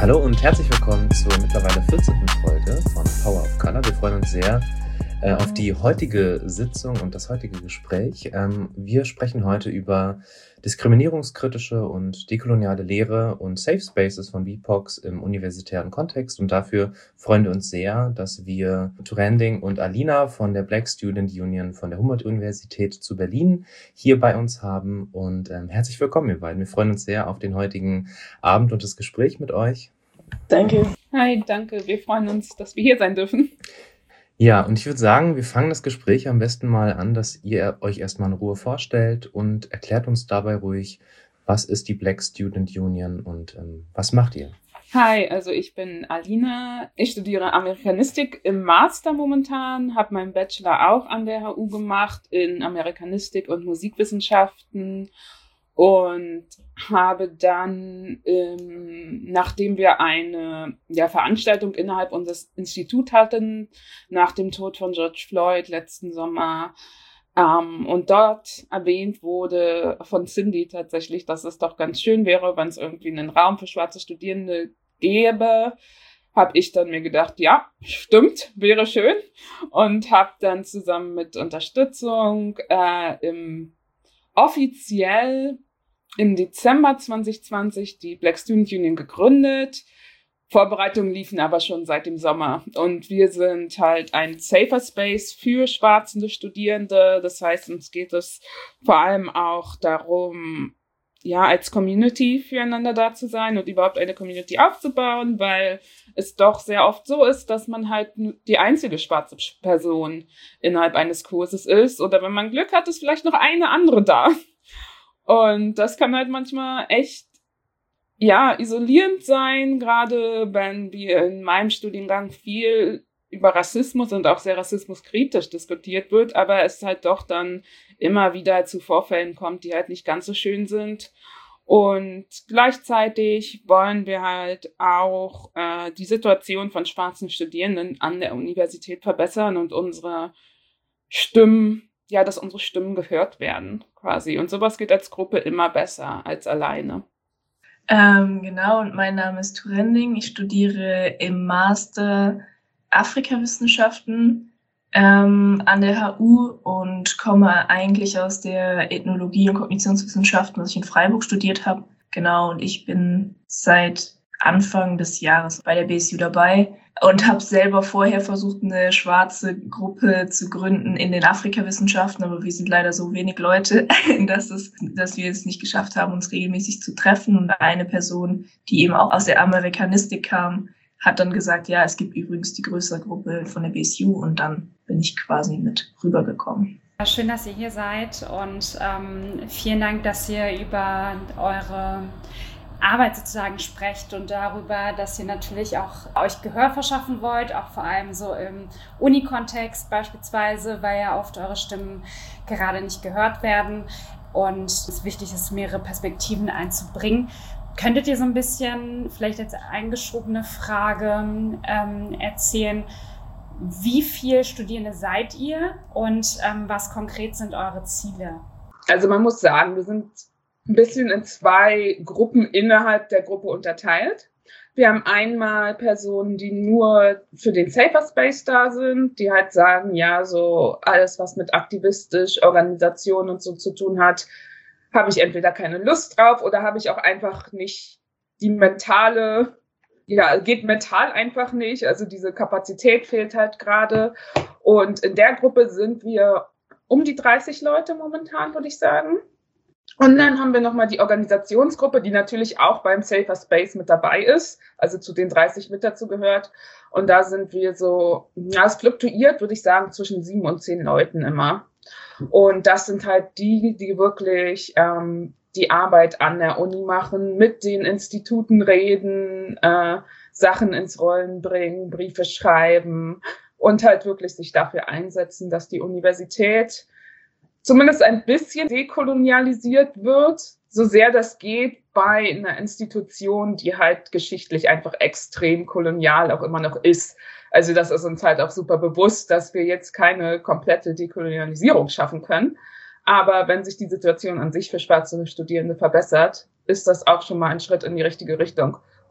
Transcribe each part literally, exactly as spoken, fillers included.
Hallo und herzlich willkommen zur mittlerweile vierzehnten Folge von Power of Color. Wir freuen uns sehr äh, auf die heutige Sitzung und das heutige Gespräch. Ähm, wir sprechen heute über diskriminierungskritische und dekoloniale Lehre und Safe Spaces von B I P O Cs im universitären Kontext. Und dafür freuen wir uns sehr, dass wir Thurending und Alina von der Black Student Union von der Humboldt-Universität zu Berlin hier bei uns haben. Und ähm, herzlich willkommen, ihr beiden. Wir freuen uns sehr auf den heutigen Abend und das Gespräch mit euch. Danke. Hi, danke. Wir freuen uns, dass wir hier sein dürfen. Ja, und ich würde sagen, wir fangen das Gespräch am besten mal an, dass ihr euch erstmal in Ruhe vorstellt und erklärt uns dabei ruhig, was ist die Black Student Union und ähm, was macht ihr? Hi, also ich bin Alina. Ich studiere Amerikanistik im Master momentan, habe meinen Bachelor auch an der H U gemacht in Amerikanistik und Musikwissenschaften. Und habe dann, ähm, nachdem wir eine ja, Veranstaltung innerhalb unseres Instituts hatten, nach dem Tod von George Floyd letzten Sommer, ähm, und dort erwähnt wurde von Cindy tatsächlich, dass es doch ganz schön wäre, wenn es irgendwie einen Raum für schwarze Studierende gäbe, habe ich dann mir gedacht, ja, stimmt, wäre schön. Und habe dann zusammen mit Unterstützung äh, im offiziell im Dezember zwanzig zwanzig die Black Student Union gegründet. Vorbereitungen liefen aber schon seit dem Sommer. Und wir sind halt ein safer Space für schwarze Studierende. Das heißt, uns geht es vor allem auch darum, ja, als Community füreinander da zu sein und überhaupt eine Community aufzubauen, weil es doch sehr oft so ist, dass man halt die einzige schwarze Person innerhalb eines Kurses ist. Oder wenn man Glück hat, ist vielleicht noch eine andere da. Und das kann halt manchmal echt, ja, isolierend sein, gerade wenn wir in meinem Studiengang viel über Rassismus und auch sehr rassismuskritisch diskutiert wird, aber es halt doch dann immer wieder zu Vorfällen kommt, die halt nicht ganz so schön sind. Und gleichzeitig wollen wir halt auch äh, die Situation von schwarzen Studierenden an der Universität verbessern und unsere Stimmen, ja, dass unsere Stimmen gehört werden, quasi. Und sowas geht als Gruppe immer besser als alleine. Ähm, genau, und mein Name ist Thurending. Ich studiere im Master Afrikawissenschaften ähm, an der H U und komme eigentlich aus der Ethnologie und Kognitionswissenschaften, was ich in Freiburg studiert habe. Genau, und ich bin seit Anfang des Jahres bei der B S U dabei und habe selber vorher versucht, eine schwarze Gruppe zu gründen in den Afrikawissenschaften, aber wir sind leider so wenig Leute, dass, es, dass wir es nicht geschafft haben, uns regelmäßig zu treffen. Und eine Person, die eben auch aus der Amerikanistik kam, hat dann gesagt, ja, es gibt übrigens die größere Gruppe von der B S U, und dann bin ich quasi mit rübergekommen. Schön, dass ihr hier seid, und ähm, vielen Dank, dass ihr über eure Arbeit sozusagen sprecht und darüber, dass ihr natürlich auch euch Gehör verschaffen wollt, auch vor allem so im Uni-Kontext beispielsweise, weil ja oft eure Stimmen gerade nicht gehört werden und es wichtig ist, mehrere Perspektiven einzubringen. Könntet ihr so ein bisschen, vielleicht als eingeschobene Frage, ähm, erzählen, wie viele Studierende seid ihr und ähm, was konkret sind eure Ziele? Also man muss sagen, wir sind ein bisschen in zwei Gruppen innerhalb der Gruppe unterteilt. Wir haben einmal Personen, die nur für den Safer Space da sind, die halt sagen, ja, so alles, was mit aktivistisch, Organisation und so zu tun hat, habe ich entweder keine Lust drauf oder habe ich auch einfach nicht die mentale, ja, geht mental einfach nicht. Also diese Kapazität fehlt halt gerade. Und in der Gruppe sind wir um die dreißig Leute momentan, würde ich sagen. Und dann haben wir nochmal die Organisationsgruppe, die natürlich auch beim Safer Space mit dabei ist, also zu den dreißig mit dazu gehört. Und da sind wir so, ja, es fluktuiert, würde ich sagen, zwischen sieben und zehn Leuten immer. Und das sind halt die, die wirklich ähm, die Arbeit an der Uni machen, mit den Instituten reden, äh, Sachen ins Rollen bringen, Briefe schreiben und halt wirklich sich dafür einsetzen, dass die Universität zumindest ein bisschen dekolonialisiert wird, so sehr das geht bei einer Institution, die halt geschichtlich einfach extrem kolonial auch immer noch ist. Also das ist uns halt auch super bewusst, dass wir jetzt keine komplette Dekolonialisierung schaffen können. Aber wenn sich die Situation an sich für schwarze Studierende verbessert, ist das auch schon mal ein Schritt in die richtige Richtung.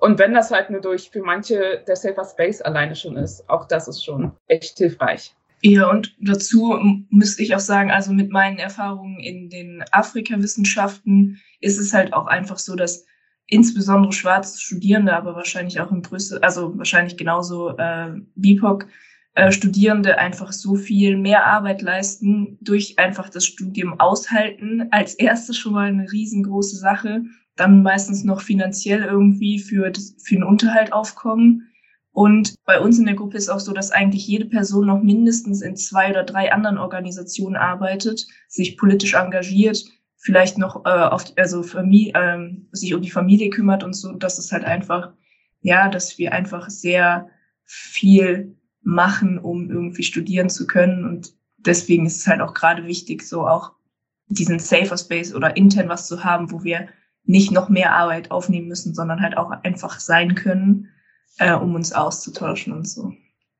Und wenn das halt nur durch für manche der Safer Space alleine schon ist, auch das ist schon echt hilfreich. Ja, und dazu müsste ich auch sagen, also mit meinen Erfahrungen in den Afrikawissenschaften ist es halt auch einfach so, dass insbesondere schwarze Studierende, aber wahrscheinlich auch in Brüssel, also wahrscheinlich genauso äh, B I P O C-Studierende einfach so viel mehr Arbeit leisten, durch einfach das Studium aushalten, als erstes schon mal eine riesengroße Sache, dann meistens noch finanziell irgendwie für, das, für den Unterhalt aufkommen. Und bei uns in der Gruppe ist auch so, dass eigentlich jede Person noch mindestens in zwei oder drei anderen Organisationen arbeitet, sich politisch engagiert, vielleicht noch äh, auf also Familie, ähm, sich um die Familie kümmert und so. Das ist halt einfach, ja, dass wir einfach sehr viel machen, um irgendwie studieren zu können. Und deswegen ist es halt auch gerade wichtig, so auch diesen Safer Space oder intern was zu haben, wo wir nicht noch mehr Arbeit aufnehmen müssen, sondern halt auch einfach sein können, äh, um uns auszutauschen und so.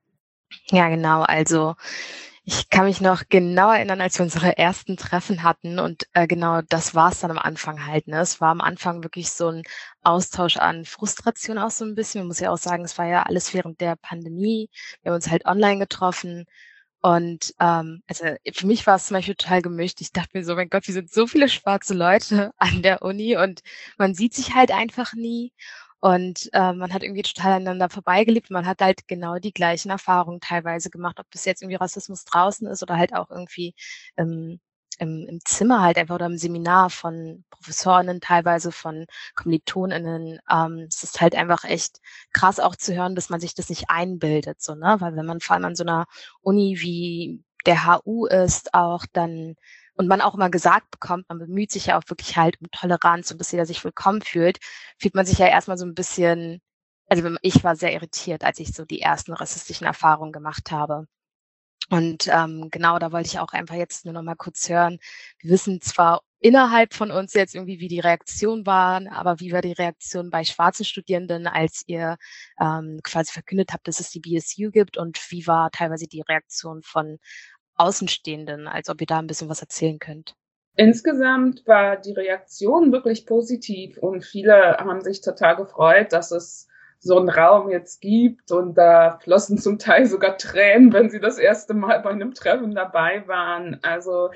Ja, genau. Also ich kann mich noch genau erinnern, als wir unsere ersten Treffen hatten und äh, genau das war es dann am Anfang halt. Ne? Es war am Anfang wirklich so ein Austausch an Frustration auch so ein bisschen. Man muss ja auch sagen, es war ja alles während der Pandemie. Wir haben uns halt online getroffen. Und ähm, also für mich war es zum Beispiel total gemischt. Ich dachte mir so, mein Gott, wir sind so viele schwarze Leute an der Uni und man sieht sich halt einfach nie. Und äh, man hat irgendwie total aneinander vorbeigelebt. Man hat halt genau die gleichen Erfahrungen teilweise gemacht, ob das jetzt irgendwie Rassismus draußen ist oder halt auch irgendwie ähm, im, im Zimmer halt einfach oder im Seminar von Professorinnen, teilweise von KommilitonInnen. Ähm, es ist halt einfach echt krass auch zu hören, dass man sich das nicht einbildet, so, ne? Weil wenn man vor allem an so einer Uni wie der H U ist, auch dann und man auch immer gesagt bekommt, man bemüht sich ja auch wirklich halt um Toleranz und dass jeder sich willkommen fühlt, fühlt man sich ja erstmal so ein bisschen, also ich war sehr irritiert, als ich so die ersten rassistischen Erfahrungen gemacht habe. Und ähm, genau, da wollte ich auch einfach jetzt nur noch mal kurz hören. Wir wissen zwar innerhalb von uns jetzt irgendwie, wie die Reaktionen waren, aber wie war die Reaktion bei schwarzen Studierenden, als ihr ähm, quasi verkündet habt, dass es die B S U gibt und wie war teilweise die Reaktion von Außenstehenden, als ob ihr da ein bisschen was erzählen könnt? Insgesamt war die Reaktion wirklich positiv und viele haben sich total gefreut, dass es so einen Raum jetzt gibt und da flossen zum Teil sogar Tränen, wenn sie das erste Mal bei einem Treffen dabei waren. Also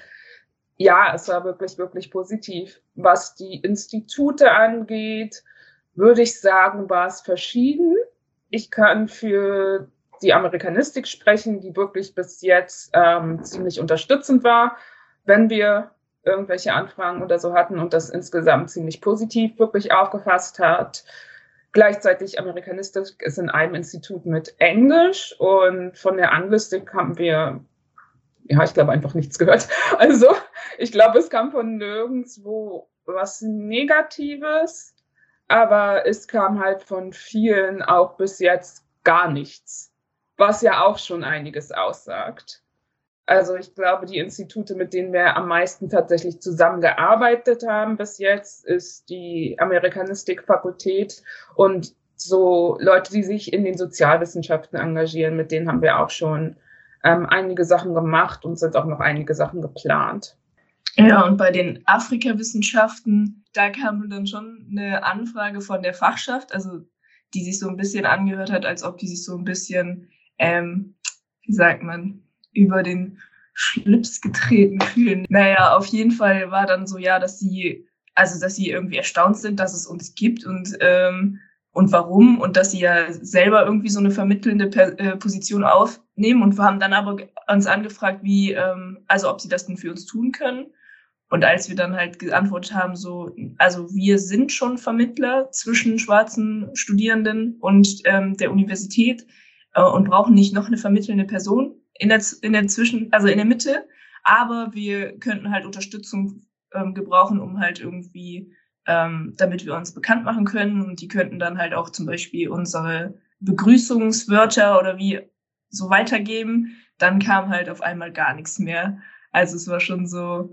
ja, es war wirklich, wirklich positiv. Was die Institute angeht, würde ich sagen, war es verschieden. Ich kann für die Amerikanistik sprechen, die wirklich bis jetzt ähm, ziemlich unterstützend war, wenn wir irgendwelche Anfragen oder so hatten und das insgesamt ziemlich positiv wirklich aufgefasst hat. Gleichzeitig Amerikanistik ist in einem Institut mit Englisch und von der Anglistik haben wir, ja, ich glaube, einfach nichts gehört. Also ich glaube, es kam von nirgendwo was Negatives, aber es kam halt von vielen auch bis jetzt gar nichts, was ja auch schon einiges aussagt. Also ich glaube, die Institute, mit denen wir am meisten tatsächlich zusammengearbeitet haben bis jetzt, ist die Amerikanistik-Fakultät und so Leute, die sich in den Sozialwissenschaften engagieren, mit denen haben wir auch schon ähm, einige Sachen gemacht und sind auch noch einige Sachen geplant. Ja, und bei den Afrikawissenschaften, da kam dann schon eine Anfrage von der Fachschaft, also die sich so ein bisschen angehört hat, als ob die sich so ein bisschen, ähm, wie sagt man, über den Schlips getreten fühlen. Naja, auf jeden Fall war dann so, ja, dass sie, also dass sie irgendwie erstaunt sind, dass es uns gibt und ähm, und warum und dass sie ja selber irgendwie so eine vermittelnde per- äh, Position aufnehmen und wir haben dann aber uns angefragt, wie, ähm, also ob sie das denn für uns tun können. Und als wir dann halt geantwortet haben, so, also wir sind schon Vermittler zwischen schwarzen Studierenden und ähm, der Universität äh, und brauchen nicht noch eine vermittelnde Person in der in der Zwischen, also in der Mitte, aber wir könnten halt Unterstützung ähm, gebrauchen, um halt irgendwie, ähm, damit wir uns bekannt machen können und die könnten dann halt auch zum Beispiel unsere Begrüßungswörter oder wie so weitergeben. Dann kam halt auf einmal gar nichts mehr. Also es war schon so,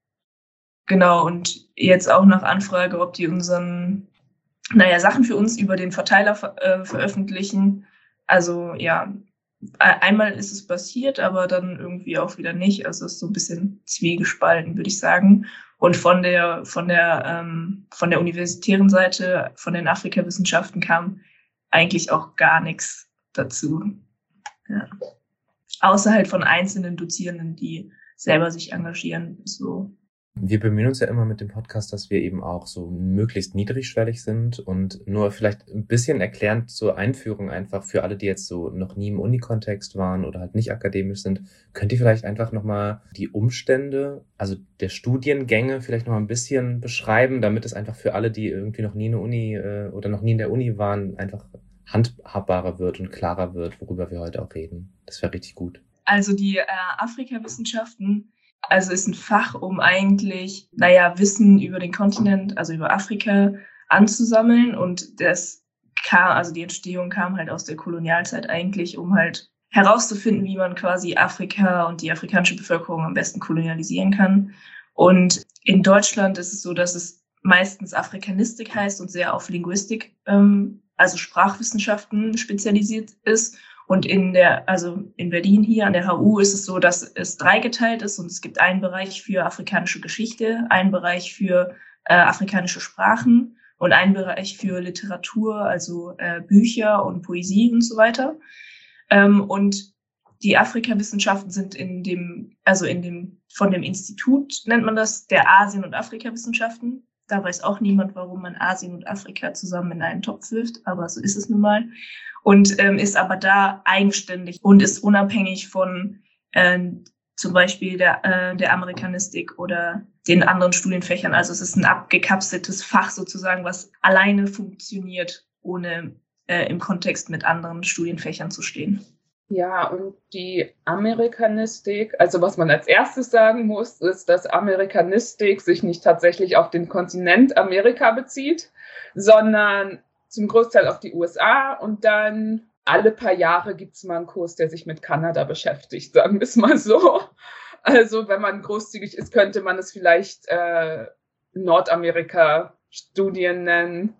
genau, und jetzt auch nach Anfrage, ob die unseren, naja, Sachen für uns über den Verteiler ver- äh, veröffentlichen. Also ja, einmal ist es passiert, aber dann irgendwie auch wieder nicht. Also es ist so ein bisschen zwiegespalten, würde ich sagen. Und von der, von der, ähm, von der universitären Seite, von den Afrikawissenschaften kam eigentlich auch gar nichts dazu. Ja. Außer halt von einzelnen Dozierenden, die selber sich engagieren, so. Wir bemühen uns ja immer mit dem Podcast, dass wir eben auch so möglichst niedrigschwellig sind und nur vielleicht ein bisschen erklärend zur Einführung einfach für alle, die jetzt so noch nie im Unikontext waren oder halt nicht akademisch sind. Könnt ihr vielleicht einfach nochmal die Umstände, also der Studiengänge vielleicht nochmal ein bisschen beschreiben, damit es einfach für alle, die irgendwie noch nie in der Uni äh, oder noch nie in der Uni waren, einfach handhabbarer wird und klarer wird, worüber wir heute auch reden. Das wäre richtig gut. Also die äh, Afrikawissenschaften, also ist ein Fach, um eigentlich, naja, Wissen über den Kontinent, also über Afrika, anzusammeln. Und das kam, also die Entstehung kam halt aus der Kolonialzeit eigentlich, um halt herauszufinden, wie man quasi Afrika und die afrikanische Bevölkerung am besten kolonialisieren kann. Und in Deutschland ist es so, dass es meistens Afrikanistik heißt und sehr auf Linguistik, ähm, also Sprachwissenschaften spezialisiert ist. Und in der, also in Berlin hier an der H U ist es so, dass es dreigeteilt ist und es gibt einen Bereich für afrikanische Geschichte, einen Bereich für äh, afrikanische Sprachen und einen Bereich für Literatur, also äh, Bücher und Poesie und so weiter. Ähm, und die Afrikawissenschaften sind in dem, also in dem, von dem Institut nennt man das, der Asien- und Afrikawissenschaften. Da weiß auch niemand, warum man Asien und Afrika zusammen in einen Topf wirft, aber so ist es nun mal. Und ähm, ist aber da eigenständig und ist unabhängig von äh, zum Beispiel der, äh, der Amerikanistik oder den anderen Studienfächern. Also es ist ein abgekapseltes Fach sozusagen, was alleine funktioniert, ohne äh, im Kontext mit anderen Studienfächern zu stehen. Ja, und die Amerikanistik, also was man als erstes sagen muss, ist, dass Amerikanistik sich nicht tatsächlich auf den Kontinent Amerika bezieht, sondern zum Großteil auf die U S A und dann alle paar Jahre gibt es mal einen Kurs, der sich mit Kanada beschäftigt, sagen wir es mal so. Also wenn man großzügig ist, könnte man es vielleicht äh, Nordamerika-Studien nennen.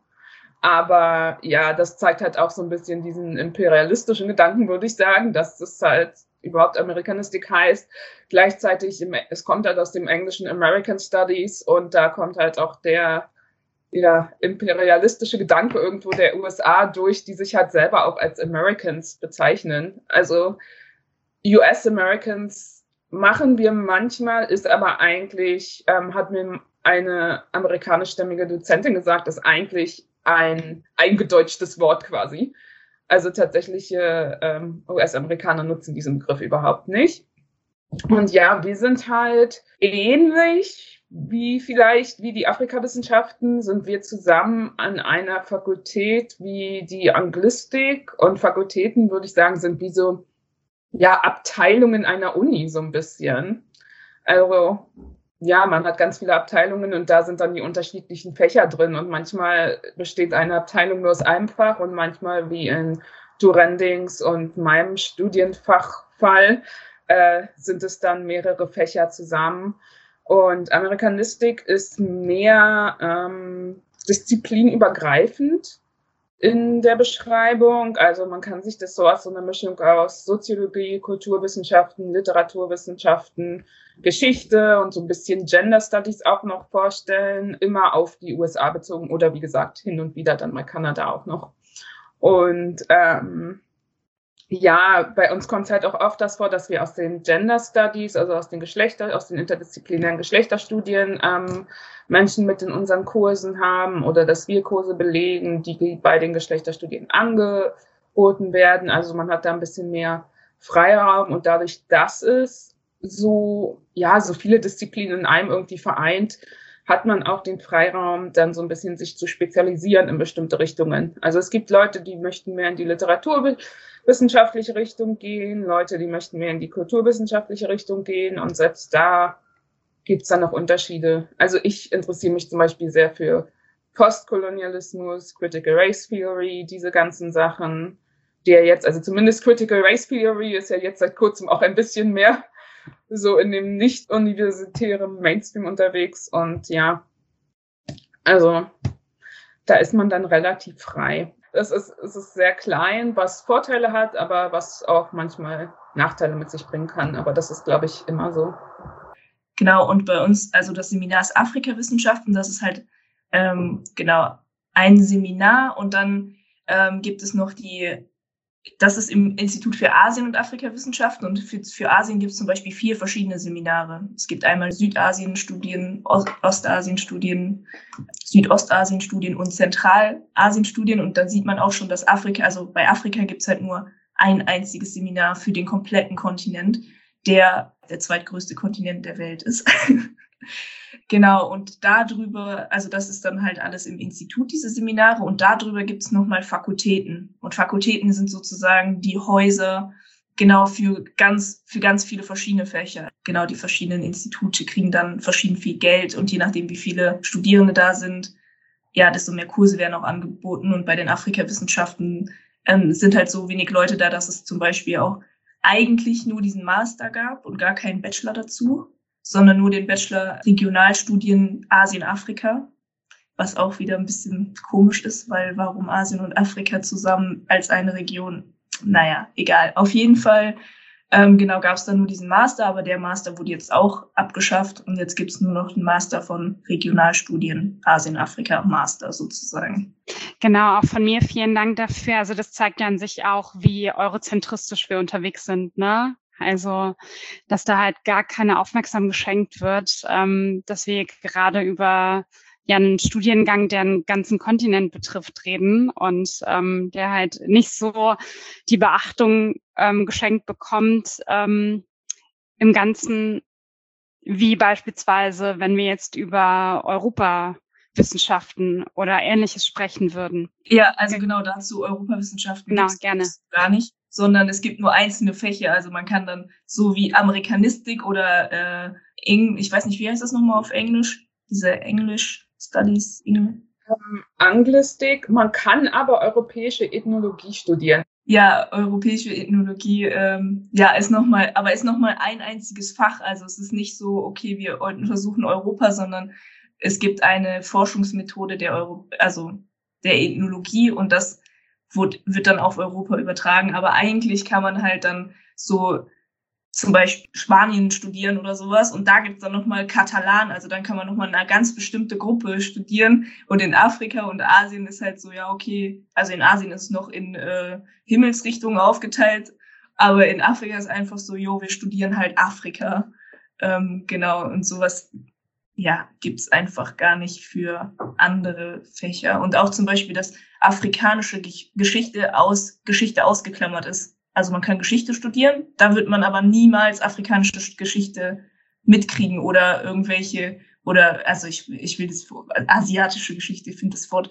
Aber ja, das zeigt halt auch so ein bisschen diesen imperialistischen Gedanken, würde ich sagen, dass das halt überhaupt Amerikanistik heißt. Gleichzeitig, im, es kommt halt aus dem englischen American Studies und da kommt halt auch der ja, imperialistische Gedanke irgendwo der U S A durch, die sich halt selber auch als Americans bezeichnen. Also U S-Americans machen wir manchmal, ist aber eigentlich, ähm, hat mir eine amerikanischstämmige Dozentin gesagt, ist eigentlich ein eingedeutschtes Wort quasi. Also tatsächliche ähm, U S-Amerikaner nutzen diesen Begriff überhaupt nicht. Und ja, wir sind halt ähnlich wie vielleicht, wie die Afrikawissenschaften, sind wir zusammen an einer Fakultät wie die Anglistik. Und Fakultäten, würde ich sagen, sind wie so, ja, Abteilungen einer Uni so ein bisschen. Also, ja, man hat ganz viele Abteilungen und da sind dann die unterschiedlichen Fächer drin. Und manchmal besteht eine Abteilung nur aus einem Fach und manchmal wie in Durendings und meinem Studienfachfall äh, sind es dann mehrere Fächer zusammen. Und Amerikanistik ist mehr ähm, disziplinübergreifend in der Beschreibung. Also man kann sich das so als so eine Mischung aus Soziologie, Kulturwissenschaften, Literaturwissenschaften, Geschichte und so ein bisschen Gender Studies auch noch vorstellen. Immer auf die U S A bezogen oder wie gesagt hin und wieder dann mal Kanada auch noch. Und ähm, ja, bei uns kommt es halt auch oft das vor, dass wir aus den Gender Studies, also aus den Geschlechter, aus den interdisziplinären Geschlechterstudien ähm, Menschen mit in unseren Kursen haben oder dass wir Kurse belegen, die bei den Geschlechterstudien angeboten werden. Also man hat da ein bisschen mehr Freiraum und dadurch, dass es so, ja, so viele Disziplinen in einem irgendwie vereint, hat man auch den Freiraum, dann so ein bisschen sich zu spezialisieren in bestimmte Richtungen. Also es gibt Leute, die möchten mehr in die literaturwissenschaftliche Richtung gehen, Leute, die möchten mehr in die kulturwissenschaftliche Richtung gehen und selbst da gibt's dann noch Unterschiede. Also ich interessiere mich zum Beispiel sehr für Postkolonialismus, Critical Race Theory, diese ganzen Sachen, der jetzt, also zumindest Critical Race Theory ist ja jetzt seit kurzem auch ein bisschen mehr so in dem nicht-universitären Mainstream unterwegs und ja, also da ist man dann relativ frei. Es ist, es ist sehr klein, was Vorteile hat, aber was auch manchmal Nachteile mit sich bringen kann. Aber das ist, glaube ich, immer so. Genau, und bei uns, also das Seminar ist Afrikawissenschaften, das ist halt ähm, genau ein Seminar und dann ähm, gibt es noch die, das ist im Institut für Asien- und Afrikawissenschaften und für, für Asien gibt es zum Beispiel vier verschiedene Seminare. Es gibt einmal Südasien-Studien, Ost- Ostasien-Studien, Südostasien-Studien und Zentralasien-Studien und dann sieht man auch schon, dass Afrika, also bei Afrika gibt es halt nur ein einziges Seminar für den kompletten Kontinent, der der zweitgrößte Kontinent der Welt ist. Genau, und darüber, also das ist dann halt alles im Institut, diese Seminare, und darüber gibt's nochmal Fakultäten. Und Fakultäten sind sozusagen die Häuser, genau, für ganz, für ganz viele verschiedene Fächer. Genau, die verschiedenen Institute kriegen dann verschieden viel Geld und je nachdem, wie viele Studierende da sind, ja, desto mehr Kurse werden auch angeboten. Und bei den Afrikawissenschaften ähm, sind halt so wenig Leute da, dass es zum Beispiel auch eigentlich nur diesen Master gab und gar keinen Bachelor dazu, sondern nur den Bachelor Regionalstudien Asien-Afrika, was auch wieder ein bisschen komisch ist, weil warum Asien und Afrika zusammen als eine Region? Naja, egal. Auf jeden Fall, ähm, genau, gab es dann nur diesen Master, aber der Master wurde jetzt auch abgeschafft und jetzt gibt es nur noch den Master von Regionalstudien Asien-Afrika, Master sozusagen. Genau, auch von mir vielen Dank dafür. Also das zeigt ja an sich auch, wie eurozentristisch wir unterwegs sind, ne? Also, dass da halt gar keine Aufmerksamkeit geschenkt wird, ähm, dass wir gerade über ja einen Studiengang, der einen ganzen Kontinent betrifft, reden und ähm, der halt nicht so die Beachtung ähm, geschenkt bekommt ähm, im Ganzen, wie beispielsweise, wenn wir jetzt über Europawissenschaften oder Ähnliches sprechen würden. Ja, also genau dazu, Europawissenschaften Genau, gibt's gerne. gar nicht, sondern es gibt nur einzelne Fächer. Also man kann dann so wie Amerikanistik oder äh, Eng, ich weiß nicht, wie heißt das nochmal auf Englisch? Diese English Studies, English. Ähm, Anglistik, man kann aber europäische Ethnologie studieren. Ja, europäische Ethnologie, ähm, ja, ist nochmal, aber ist nochmal ein einziges Fach. Also es ist nicht so, okay, wir untersuchen Europa, sondern es gibt eine Forschungsmethode der Euro, also der Ethnologie und das wird, wird dann auf Europa übertragen. Aber eigentlich kann man halt dann so zum Beispiel Spanien studieren oder sowas und da gibt's dann nochmal Katalan, also dann kann man nochmal eine ganz bestimmte Gruppe studieren und in Afrika und Asien ist halt so, ja okay, also in Asien ist es noch in äh, Himmelsrichtungen aufgeteilt, aber in Afrika ist einfach so, jo, wir studieren halt Afrika, ähm, genau, und sowas, ja, gibt's einfach gar nicht für andere Fächer und auch zum Beispiel, dass afrikanische Geschichte aus Geschichte ausgeklammert ist. Also man kann Geschichte studieren, da wird man aber niemals afrikanische Geschichte mitkriegen oder irgendwelche, oder, also ich, ich will das, asiatische Geschichte, ich finde das Wort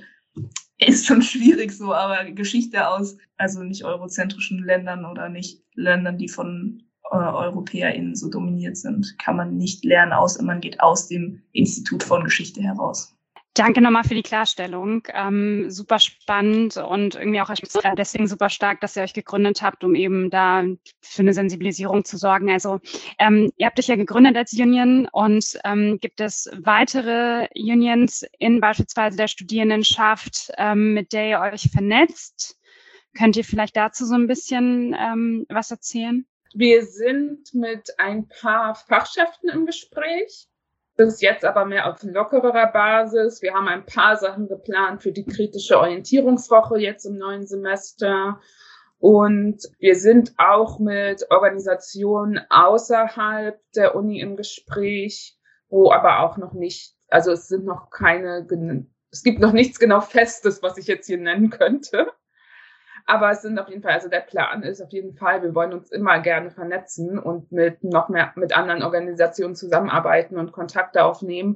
ist schon schwierig so, aber Geschichte aus, also nicht eurozentrischen Ländern oder nicht Ländern, die von äh, EuropäerInnen so dominiert sind, kann man nicht lernen, außer man geht aus dem Institut von Geschichte heraus. Danke nochmal für die Klarstellung. Ähm, super spannend und irgendwie auch deswegen super stark, dass ihr euch gegründet habt, um eben da für eine Sensibilisierung zu sorgen. Also ähm, ihr habt euch ja gegründet als Union und ähm, gibt es weitere Unions in beispielsweise der Studierendenschaft, ähm, mit der ihr euch vernetzt? Könnt ihr vielleicht dazu so ein bisschen ähm, was erzählen? Wir sind mit ein paar Fachschaften im Gespräch. Bis jetzt aber mehr auf lockerer Basis. Wir haben ein paar Sachen geplant für die kritische Orientierungswoche jetzt im neuen Semester. Und wir sind auch mit Organisationen außerhalb der Uni im Gespräch, wo aber auch noch nicht, also es sind noch keine, es gibt noch nichts genau Festes, was ich jetzt hier nennen könnte. Aber es sind auf jeden Fall, also der Plan ist auf jeden Fall, wir wollen uns immer gerne vernetzen und mit noch mehr mit anderen Organisationen zusammenarbeiten und Kontakte aufnehmen.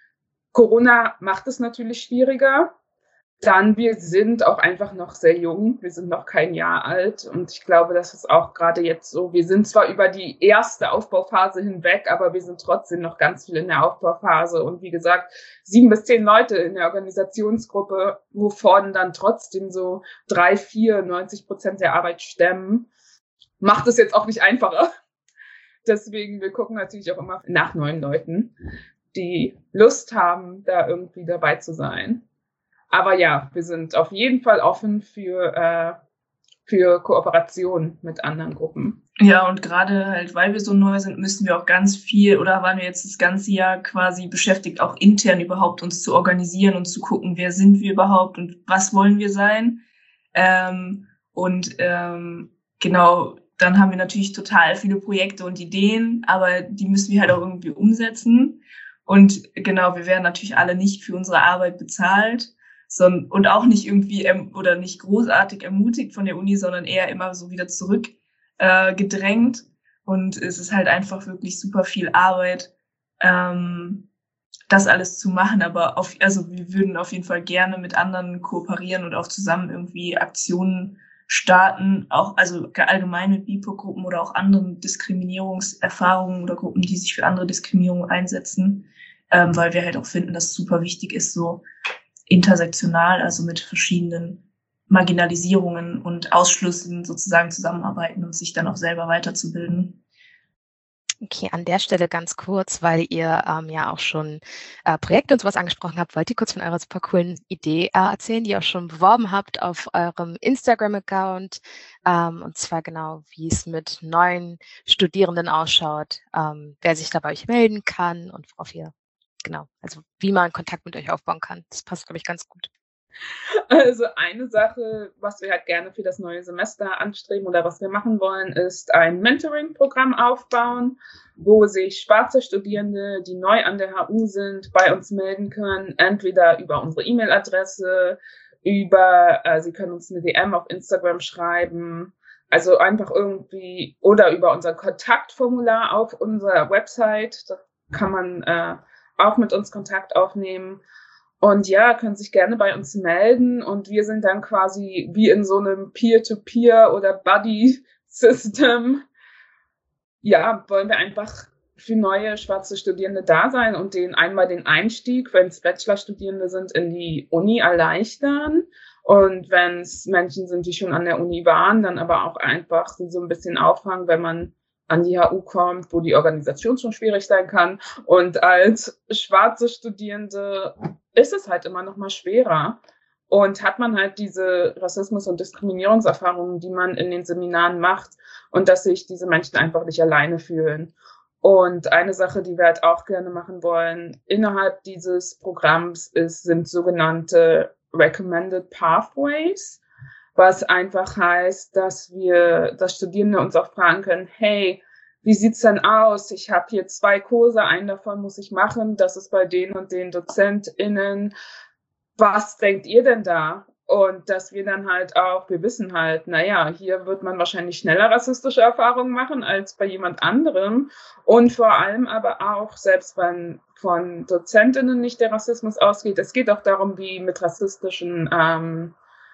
Corona macht es natürlich schwieriger. Dann, wir sind auch einfach noch sehr jung. Wir sind noch kein Jahr alt. Und ich glaube, das ist auch gerade jetzt so. Wir sind zwar über die erste Aufbauphase hinweg, aber wir sind trotzdem noch ganz viel in der Aufbauphase. Und wie gesagt, sieben bis zehn Leute in der Organisationsgruppe, wovon dann trotzdem so drei, vier, neunzig Prozent der Arbeit stemmen, macht es jetzt auch nicht einfacher. Deswegen, wir gucken natürlich auch immer nach neuen Leuten, die Lust haben, da irgendwie dabei zu sein. Aber ja, wir sind auf jeden Fall offen für, äh, für Kooperation mit anderen Gruppen. Ja, und gerade halt, weil wir so neu sind, müssen wir auch ganz viel, oder waren wir jetzt das ganze Jahr quasi beschäftigt, auch intern überhaupt uns zu organisieren und zu gucken, wer sind wir überhaupt und was wollen wir sein. Ähm, und ähm, genau, dann haben wir natürlich total viele Projekte und Ideen, aber die müssen wir halt auch irgendwie umsetzen. Und genau, wir werden natürlich alle nicht für unsere Arbeit bezahlt, sondern und auch nicht irgendwie ähm, oder nicht großartig ermutigt von der Uni, sondern eher immer so wieder zurück äh, gedrängt. Und es ist halt einfach wirklich super viel Arbeit, ähm, das alles zu machen. Aber auf, also wir würden auf jeden Fall gerne mit anderen kooperieren und auch zusammen irgendwie Aktionen starten, auch also allgemein mit B I P O-Gruppen oder auch anderen Diskriminierungserfahrungen oder Gruppen, die sich für andere Diskriminierung einsetzen, ähm, weil wir halt auch finden, dass es super wichtig ist, so intersektional, also mit verschiedenen Marginalisierungen und Ausschlüssen sozusagen zusammenarbeiten und sich dann auch selber weiterzubilden. Okay, an der Stelle ganz kurz, weil ihr ähm, ja auch schon äh, Projekte und sowas angesprochen habt, wollt ihr kurz von eurer super coolen Idee äh, erzählen, die ihr auch schon beworben habt auf eurem Instagram-Account, ähm, und zwar genau, wie es mit neuen Studierenden ausschaut, ähm, wer sich da bei euch melden kann und worauf ihr, genau, also wie man Kontakt mit euch aufbauen kann. Das passt, glaube ich, ganz gut. Also eine Sache, was wir halt gerne für das neue Semester anstreben oder was wir machen wollen, ist ein Mentoring-Programm aufbauen, wo sich schwarze Studierende, die neu an der H U sind, bei uns melden können, entweder über unsere E-Mail-Adresse, über, äh, sie können uns eine D M auf Instagram schreiben, also einfach irgendwie, oder über unser Kontaktformular auf unserer Website, da kann man äh, auch mit uns Kontakt aufnehmen. Und ja, können sich gerne bei uns melden und wir sind dann quasi wie in so einem Peer-to-Peer oder Buddy-System. Ja, wollen wir einfach für neue schwarze Studierende da sein und denen einmal den Einstieg, wenn es Bachelorstudierende sind, in die Uni erleichtern. Und wenn es Menschen sind, die schon an der Uni waren, dann aber auch einfach sie so ein bisschen auffangen, wenn man an die H U kommt, wo die Organisation schon schwierig sein kann. Und als schwarze Studierende ist es halt immer noch mal schwerer. Und hat man halt diese Rassismus- und Diskriminierungserfahrungen, die man in den Seminaren macht und dass sich diese Menschen einfach nicht alleine fühlen. Und eine Sache, die wir halt auch gerne machen wollen innerhalb dieses Programms ist, sind sogenannte Recommended Pathways, was einfach heißt, dass wir, dass Studierende uns auch fragen können, hey, wie sieht's denn aus? Ich habe hier zwei Kurse, einen davon muss ich machen, das ist bei den und den DozentInnen. Was denkt ihr denn da? Und dass wir dann halt auch, wir wissen halt, naja, hier wird man wahrscheinlich schneller rassistische Erfahrungen machen als bei jemand anderem. Und vor allem aber auch, selbst wenn von DozentInnen nicht der Rassismus ausgeht, es geht auch darum, wie mit rassistischen ähm,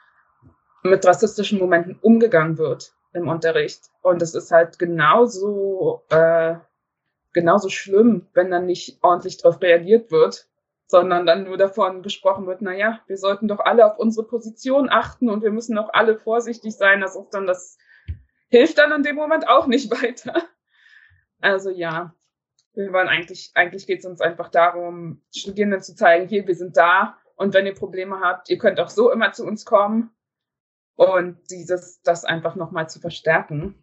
mit rassistischen Momenten umgegangen wird im Unterricht. Und es ist halt genauso, äh, genauso schlimm, wenn dann nicht ordentlich darauf reagiert wird, sondern dann nur davon gesprochen wird, na ja, wir sollten doch alle auf unsere Position achten und wir müssen auch alle vorsichtig sein. Das ist dann, das hilft dann in dem Moment auch nicht weiter. Also ja, wir wollen eigentlich, eigentlich geht es uns einfach darum, Studierenden zu zeigen, hier, wir sind da und wenn ihr Probleme habt, ihr könnt auch so immer zu uns kommen. Und dieses, das einfach nochmal zu verstärken.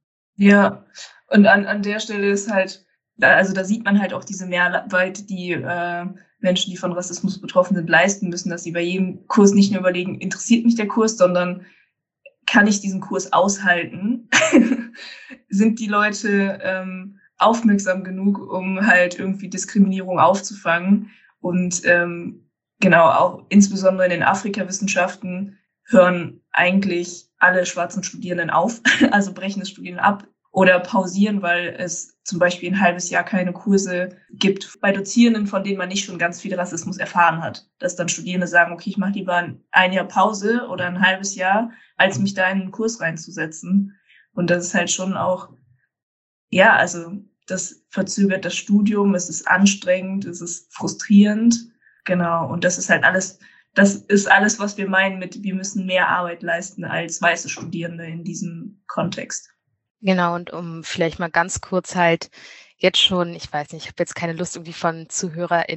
Ja, und an, an der Stelle ist halt, da, also da sieht man halt auch diese Mehrarbeit, die äh, Menschen, die von Rassismus betroffen sind, leisten müssen, dass sie bei jedem Kurs nicht nur überlegen, interessiert mich der Kurs, sondern kann ich diesen Kurs aushalten? Sind die Leute ähm, aufmerksam genug, um halt irgendwie Diskriminierung aufzufangen? Und ähm, genau, auch insbesondere in den Afrikawissenschaften hören eigentlich alle schwarzen Studierenden auf, also brechen das Studieren ab oder pausieren, weil es zum Beispiel ein halbes Jahr keine Kurse gibt bei Dozierenden, von denen man nicht schon ganz viel Rassismus erfahren hat. Dass dann Studierende sagen, okay, ich mache lieber ein Jahr Pause oder ein halbes Jahr, als mich da in einen Kurs reinzusetzen. Und das ist halt schon auch, ja, also das verzögert das Studium, es ist anstrengend, es ist frustrierend, genau. Und das ist halt alles, das ist alles, was wir meinen mit, wir müssen mehr Arbeit leisten als weiße Studierende in diesem Kontext. Genau, und um vielleicht mal ganz kurz halt jetzt schon, ich weiß nicht, ich habe jetzt keine Lust irgendwie von ZuhörerInnen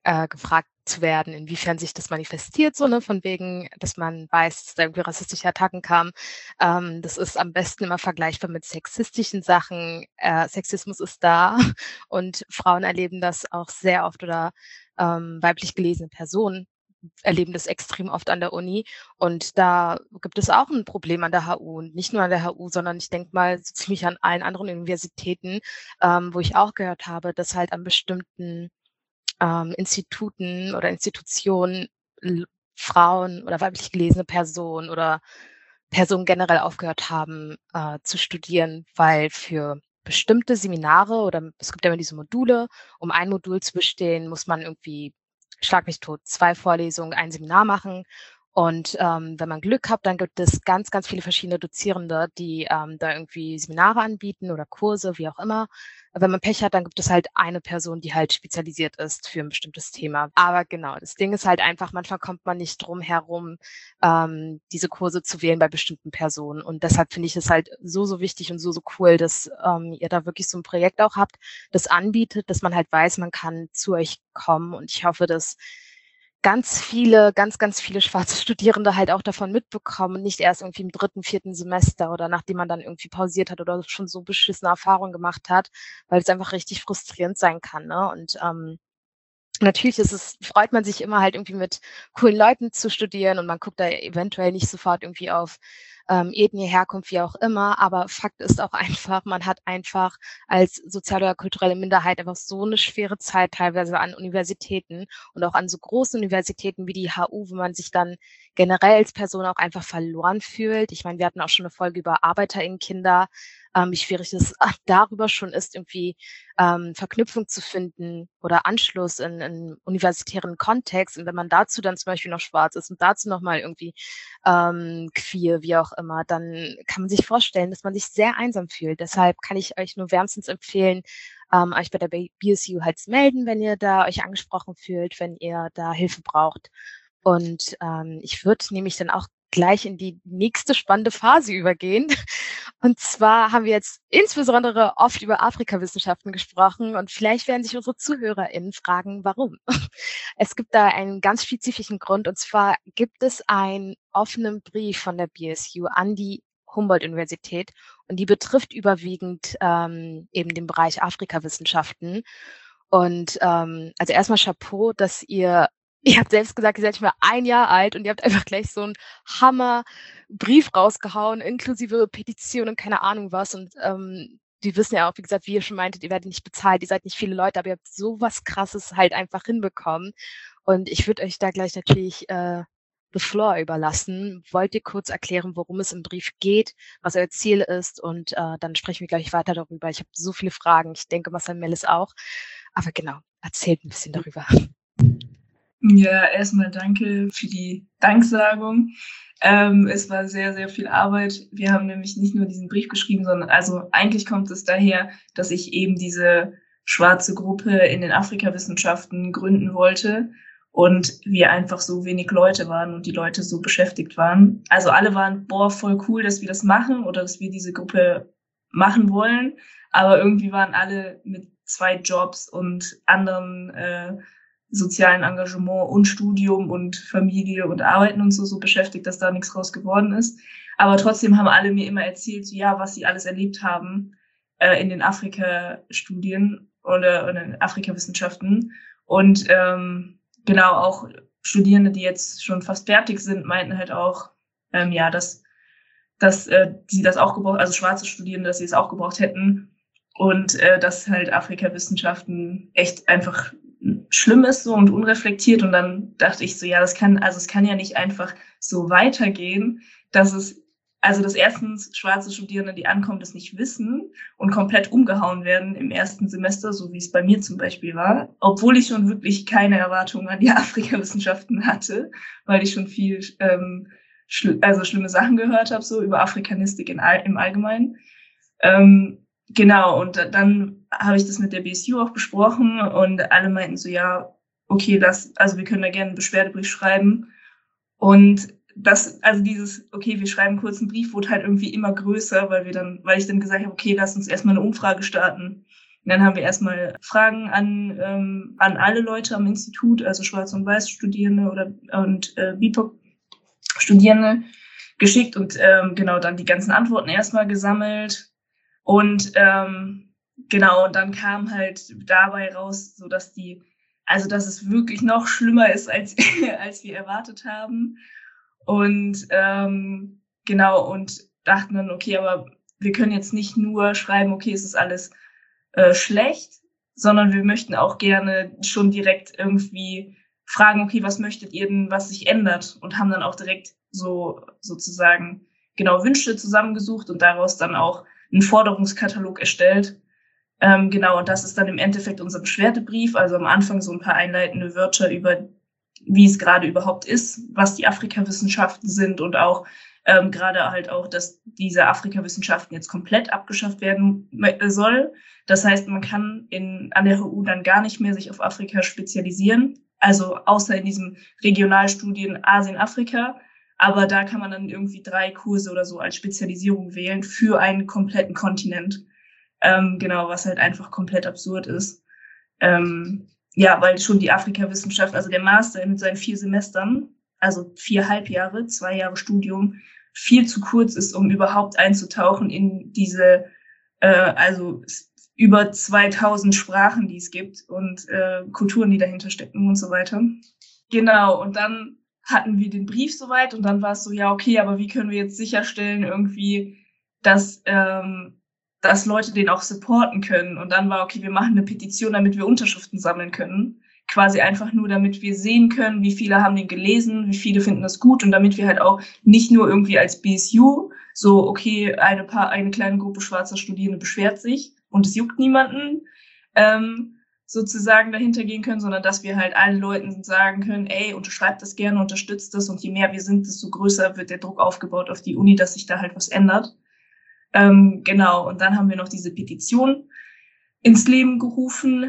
äh, gefragt zu werden, inwiefern sich das manifestiert, so, ne, von wegen, dass man weiß, dass da irgendwie rassistische Attacken kamen. Ähm, das ist am besten immer vergleichbar mit sexistischen Sachen. Äh, Sexismus ist da und Frauen erleben das auch sehr oft oder ähm, weiblich gelesene Personen erleben das extrem oft an der Uni. Und da gibt es auch ein Problem an der H U. Und nicht nur an der H U, sondern ich denke mal so ziemlich an allen anderen Universitäten, ähm, wo ich auch gehört habe, dass halt an bestimmten ähm, Instituten oder Institutionen l- Frauen oder weiblich gelesene Personen oder Personen generell aufgehört haben äh, zu studieren, weil für bestimmte Seminare oder es gibt ja immer diese Module, um ein Modul zu bestehen, muss man irgendwie, schlag mich tot, zwei Vorlesungen, ein Seminar machen. Und ähm, wenn man Glück hat, dann gibt es ganz, ganz viele verschiedene Dozierende, die ähm, da irgendwie Seminare anbieten oder Kurse, wie auch immer. Wenn man Pech hat, dann gibt es halt eine Person, die halt spezialisiert ist für ein bestimmtes Thema. Aber genau, das Ding ist halt einfach, manchmal kommt man nicht drum herum, ähm, diese Kurse zu wählen bei bestimmten Personen. Und deshalb finde ich es halt so, so wichtig und so, so cool, dass ähm, ihr da wirklich so ein Projekt auch habt, das anbietet, dass man halt weiß, man kann zu euch kommen. Und ich hoffe, dass ganz viele, ganz, ganz viele schwarze Studierende halt auch davon mitbekommen, nicht erst irgendwie im dritten, vierten Semester oder nachdem man dann irgendwie pausiert hat oder schon so beschissene Erfahrungen gemacht hat, weil es einfach richtig frustrierend sein kann, ne? Und ähm, natürlich ist es, freut man sich immer halt irgendwie mit coolen Leuten zu studieren und man guckt da eventuell nicht sofort irgendwie auf ähm, Ethnie, Herkunft, wie auch immer. Aber Fakt ist auch einfach, man hat einfach als soziale oder kulturelle Minderheit einfach so eine schwere Zeit teilweise an Universitäten und auch an so großen Universitäten wie die H U, wo man sich dann generell als Person auch einfach verloren fühlt. Ich meine, wir hatten auch schon eine Folge über ArbeiterInnen-Kinder, ähm, wie schwierig es darüber schon ist, irgendwie ähm, Verknüpfung zu finden oder Anschluss in, in universitären Kontext. Und wenn man dazu dann zum Beispiel noch schwarz ist und dazu nochmal irgendwie ähm, queer, wie auch immer, dann kann man sich vorstellen, dass man sich sehr einsam fühlt. Deshalb kann ich euch nur wärmstens empfehlen, ähm, euch bei der B S U halt zu melden, wenn ihr da euch angesprochen fühlt, wenn ihr da Hilfe braucht. Und ähm, ich würde nämlich dann auch gleich in die nächste spannende Phase übergehen. Und zwar haben wir jetzt insbesondere oft über Afrikawissenschaften gesprochen und vielleicht werden sich unsere ZuhörerInnen fragen, warum. Es gibt da einen ganz spezifischen Grund und zwar gibt es einen offenen Brief von der B S U an die Humboldt-Universität und die betrifft überwiegend ähm, eben den Bereich Afrikawissenschaften. Und ähm, also erstmal Chapeau, dass ihr Ihr habt selbst gesagt, ihr seid nicht mehr ein Jahr alt und ihr habt einfach gleich so einen Hammer-Brief rausgehauen, inklusive Petition und keine Ahnung was. Und ähm, die wissen ja auch, wie gesagt, wie ihr schon meintet, ihr werdet nicht bezahlt, ihr seid nicht viele Leute, aber ihr habt so was Krasses halt einfach hinbekommen. Und ich würde euch da gleich natürlich äh, the floor überlassen. Wollt ihr kurz erklären, worum es im Brief geht, was euer Ziel ist? Und äh, dann sprechen wir gleich weiter darüber. Ich habe so viele Fragen. Ich denke, Marcel Mellis auch. Aber genau, erzählt ein bisschen darüber. Ja, erstmal danke für die Danksagung. Ähm, es war sehr, sehr viel Arbeit. Wir haben nämlich nicht nur diesen Brief geschrieben, sondern also eigentlich kommt es daher, dass ich eben diese schwarze Gruppe in den Afrikawissenschaften gründen wollte und wir einfach so wenig Leute waren und die Leute so beschäftigt waren. Also alle waren, boah, voll cool, dass wir das machen oder dass wir diese Gruppe machen wollen, aber irgendwie waren alle mit zwei Jobs und anderen äh, sozialen Engagement und Studium und Familie und Arbeiten und so so beschäftigt, dass da nichts draus geworden ist. Aber trotzdem haben alle mir immer erzählt, so, ja, was sie alles erlebt haben äh, in den Afrika-Studien oder, oder in Afrikawissenschaften. Und ähm, genau, auch Studierende, die jetzt schon fast fertig sind, meinten halt auch, ähm, ja, dass, dass äh, sie das auch gebraucht, also schwarze Studierende, dass sie es auch gebraucht hätten. Und äh, dass halt Afrikawissenschaften echt einfach schlimm ist so und unreflektiert. Und dann dachte ich so, ja, das kann, also es kann ja nicht einfach so weitergehen, dass es, also dass erstens schwarze Studierende, die ankommen, das nicht wissen und komplett umgehauen werden im ersten Semester, so wie es bei mir zum Beispiel war, obwohl ich schon wirklich keine Erwartungen an die Afrikawissenschaften hatte, weil ich schon viel, ähm, schl- also schlimme Sachen gehört habe, so über Afrikanistik in all- im Allgemeinen. Ähm, Genau, und dann habe ich das mit der B S U auch besprochen und alle meinten so, ja, okay, das, also wir können da gerne einen Beschwerdebrief schreiben. Und das, also dieses, okay, wir schreiben kurz einen Brief, wurde halt irgendwie immer größer, weil wir dann, weil ich dann gesagt habe, okay, lass uns erstmal eine Umfrage starten, Und dann haben wir erstmal Fragen an ähm, an alle Leute am Institut, also Schwarz- und Weiß-Studierende oder und äh, B I P O C-Studierende geschickt und ähm, genau dann die ganzen Antworten erstmal gesammelt. Und ähm, genau, und dann kam halt dabei raus, so dass die, also dass es wirklich noch schlimmer ist, als als wir erwartet haben. Und ähm, genau, und dachten dann, okay, aber wir können jetzt nicht nur schreiben, okay, es ist alles äh, schlecht, sondern wir möchten auch gerne schon direkt irgendwie fragen, okay, was möchtet ihr denn, was sich ändert? Und haben dann auch direkt so sozusagen genau Wünsche zusammengesucht und daraus dann auch einen Forderungskatalog erstellt. Ähm, genau, und das ist dann im Endeffekt unser Beschwerdebrief, also am Anfang so ein paar einleitende Wörter über, wie es gerade überhaupt ist, was die Afrikawissenschaften sind und auch ähm, gerade halt auch, dass diese Afrikawissenschaften jetzt komplett abgeschafft werden soll. Das heißt, man kann in, an der H U dann gar nicht mehr sich auf Afrika spezialisieren, also außer in diesem Regionalstudien Asien-Afrika. Aber da kann man dann irgendwie drei Kurse oder so als Spezialisierung wählen für einen kompletten Kontinent. Ähm, genau, was halt einfach komplett absurd ist. Ähm, ja, weil schon die Afrikawissenschaft, also der Master mit seinen vier Semestern, also vier Halbjahre, zwei Jahre Studium, viel zu kurz ist, um überhaupt einzutauchen in diese, äh, also über zweitausend Sprachen, die es gibt und äh, Kulturen, die dahinter stecken und so weiter. Genau, und dann hatten wir den Brief soweit und dann war es so, ja, okay, aber wie können wir jetzt sicherstellen irgendwie, dass, ähm, dass Leute den auch supporten können? Und dann war, okay, wir machen eine Petition, damit wir Unterschriften sammeln können. Quasi einfach nur, damit wir sehen können, wie viele haben den gelesen, wie viele finden das gut und damit wir halt auch nicht nur irgendwie als B S U so, okay, eine paar, eine kleine Gruppe schwarzer Studierende beschwert sich und es juckt niemanden, ähm, sozusagen dahinter gehen können, sondern dass wir halt allen Leuten sagen können, ey, unterschreibt das gerne, unterstützt das und je mehr wir sind, desto größer wird der Druck aufgebaut auf die Uni, dass sich da halt was ändert. Ähm, genau, und dann haben wir noch diese Petition ins Leben gerufen,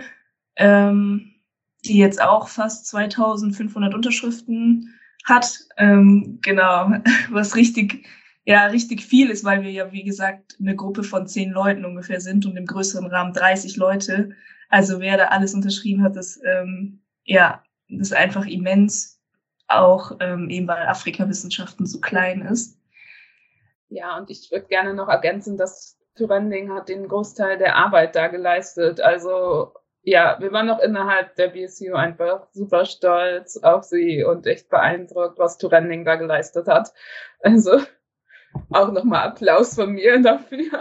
ähm, die jetzt auch fast zweitausendfünfhundert Unterschriften hat. Ähm, genau, was richtig, ja, richtig viel ist, weil wir ja, wie gesagt, eine Gruppe von zehn Leuten ungefähr sind und im größeren Rahmen dreißig Leute. Also wer da alles unterschrieben hat, das, ähm, ja, das ist einfach immens, auch ähm, eben weil Afrikawissenschaften so klein ist. Ja, und ich würde gerne noch ergänzen, dass Thurending hat den Großteil der Arbeit da geleistet. Also ja, wir waren noch innerhalb der B S U einfach super stolz auf sie und echt beeindruckt, was Thurending da geleistet hat. Also auch nochmal Applaus von mir dafür.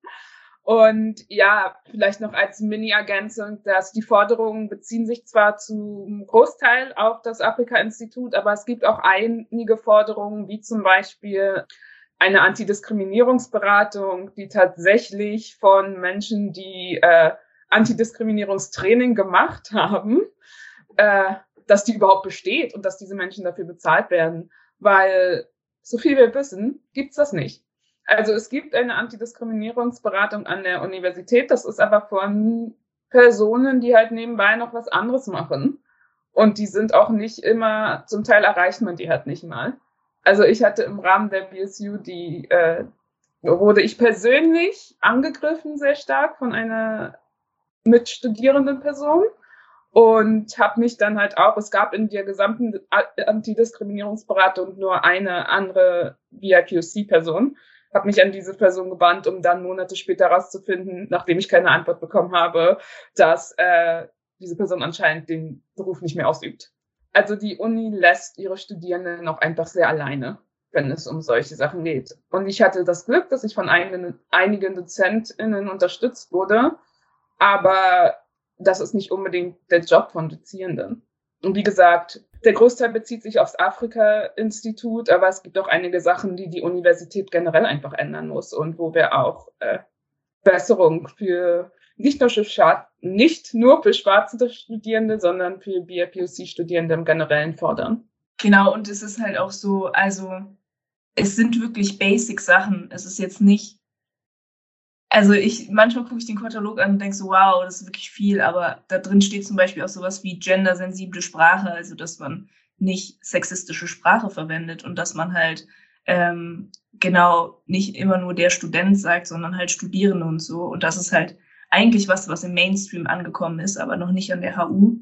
Und ja, vielleicht noch als Mini-Ergänzung, dass die Forderungen beziehen sich zwar zum Großteil auf das Afrika-Institut, aber es gibt auch einige Forderungen, wie zum Beispiel eine Antidiskriminierungsberatung, die tatsächlich von Menschen, die äh, Antidiskriminierungstraining gemacht haben, äh, dass die überhaupt besteht und dass diese Menschen dafür bezahlt werden. Weil, so viel wir wissen, gibt's das nicht. Also es gibt eine Antidiskriminierungsberatung an der Universität, das ist aber von Personen, die halt nebenbei noch was anderes machen. Und die sind auch nicht immer, zum Teil erreicht man die halt nicht mal. Also ich hatte im Rahmen der B S U die, äh, wurde ich persönlich angegriffen sehr stark von einer mitstudierenden Person und habe mich dann halt auch, es gab in der gesamten Antidiskriminierungsberatung nur eine andere V I P O C-Person, habe mich an diese Person gewandt, um dann Monate später rauszufinden, nachdem ich keine Antwort bekommen habe, dass äh, diese Person anscheinend den Beruf nicht mehr ausübt. Also die Uni lässt ihre Studierenden noch einfach sehr alleine, wenn es um solche Sachen geht. Und ich hatte das Glück, dass ich von einigen, einigen DozentInnen unterstützt wurde, aber das ist nicht unbedingt der Job von Dozierenden. Und wie gesagt, der Großteil bezieht sich aufs Afrika-Institut, aber es gibt auch einige Sachen, die die Universität generell einfach ändern muss und wo wir auch äh, Besserung für nicht nur für Schwarz, nicht nur für schwarze Studierende, sondern für B I P O C-Studierende im Generellen fordern. Genau, und es ist halt auch so, also es sind wirklich Basic-Sachen. Es ist jetzt nicht, also ich, manchmal gucke ich den Katalog an und denke so, wow, das ist wirklich viel, aber da drin steht zum Beispiel auch sowas wie gendersensible Sprache, also dass man nicht sexistische Sprache verwendet und dass man halt ähm, genau nicht immer nur der Student sagt, sondern halt Studierende und so. Und das ist halt eigentlich was, was im Mainstream angekommen ist, aber noch nicht an der H U.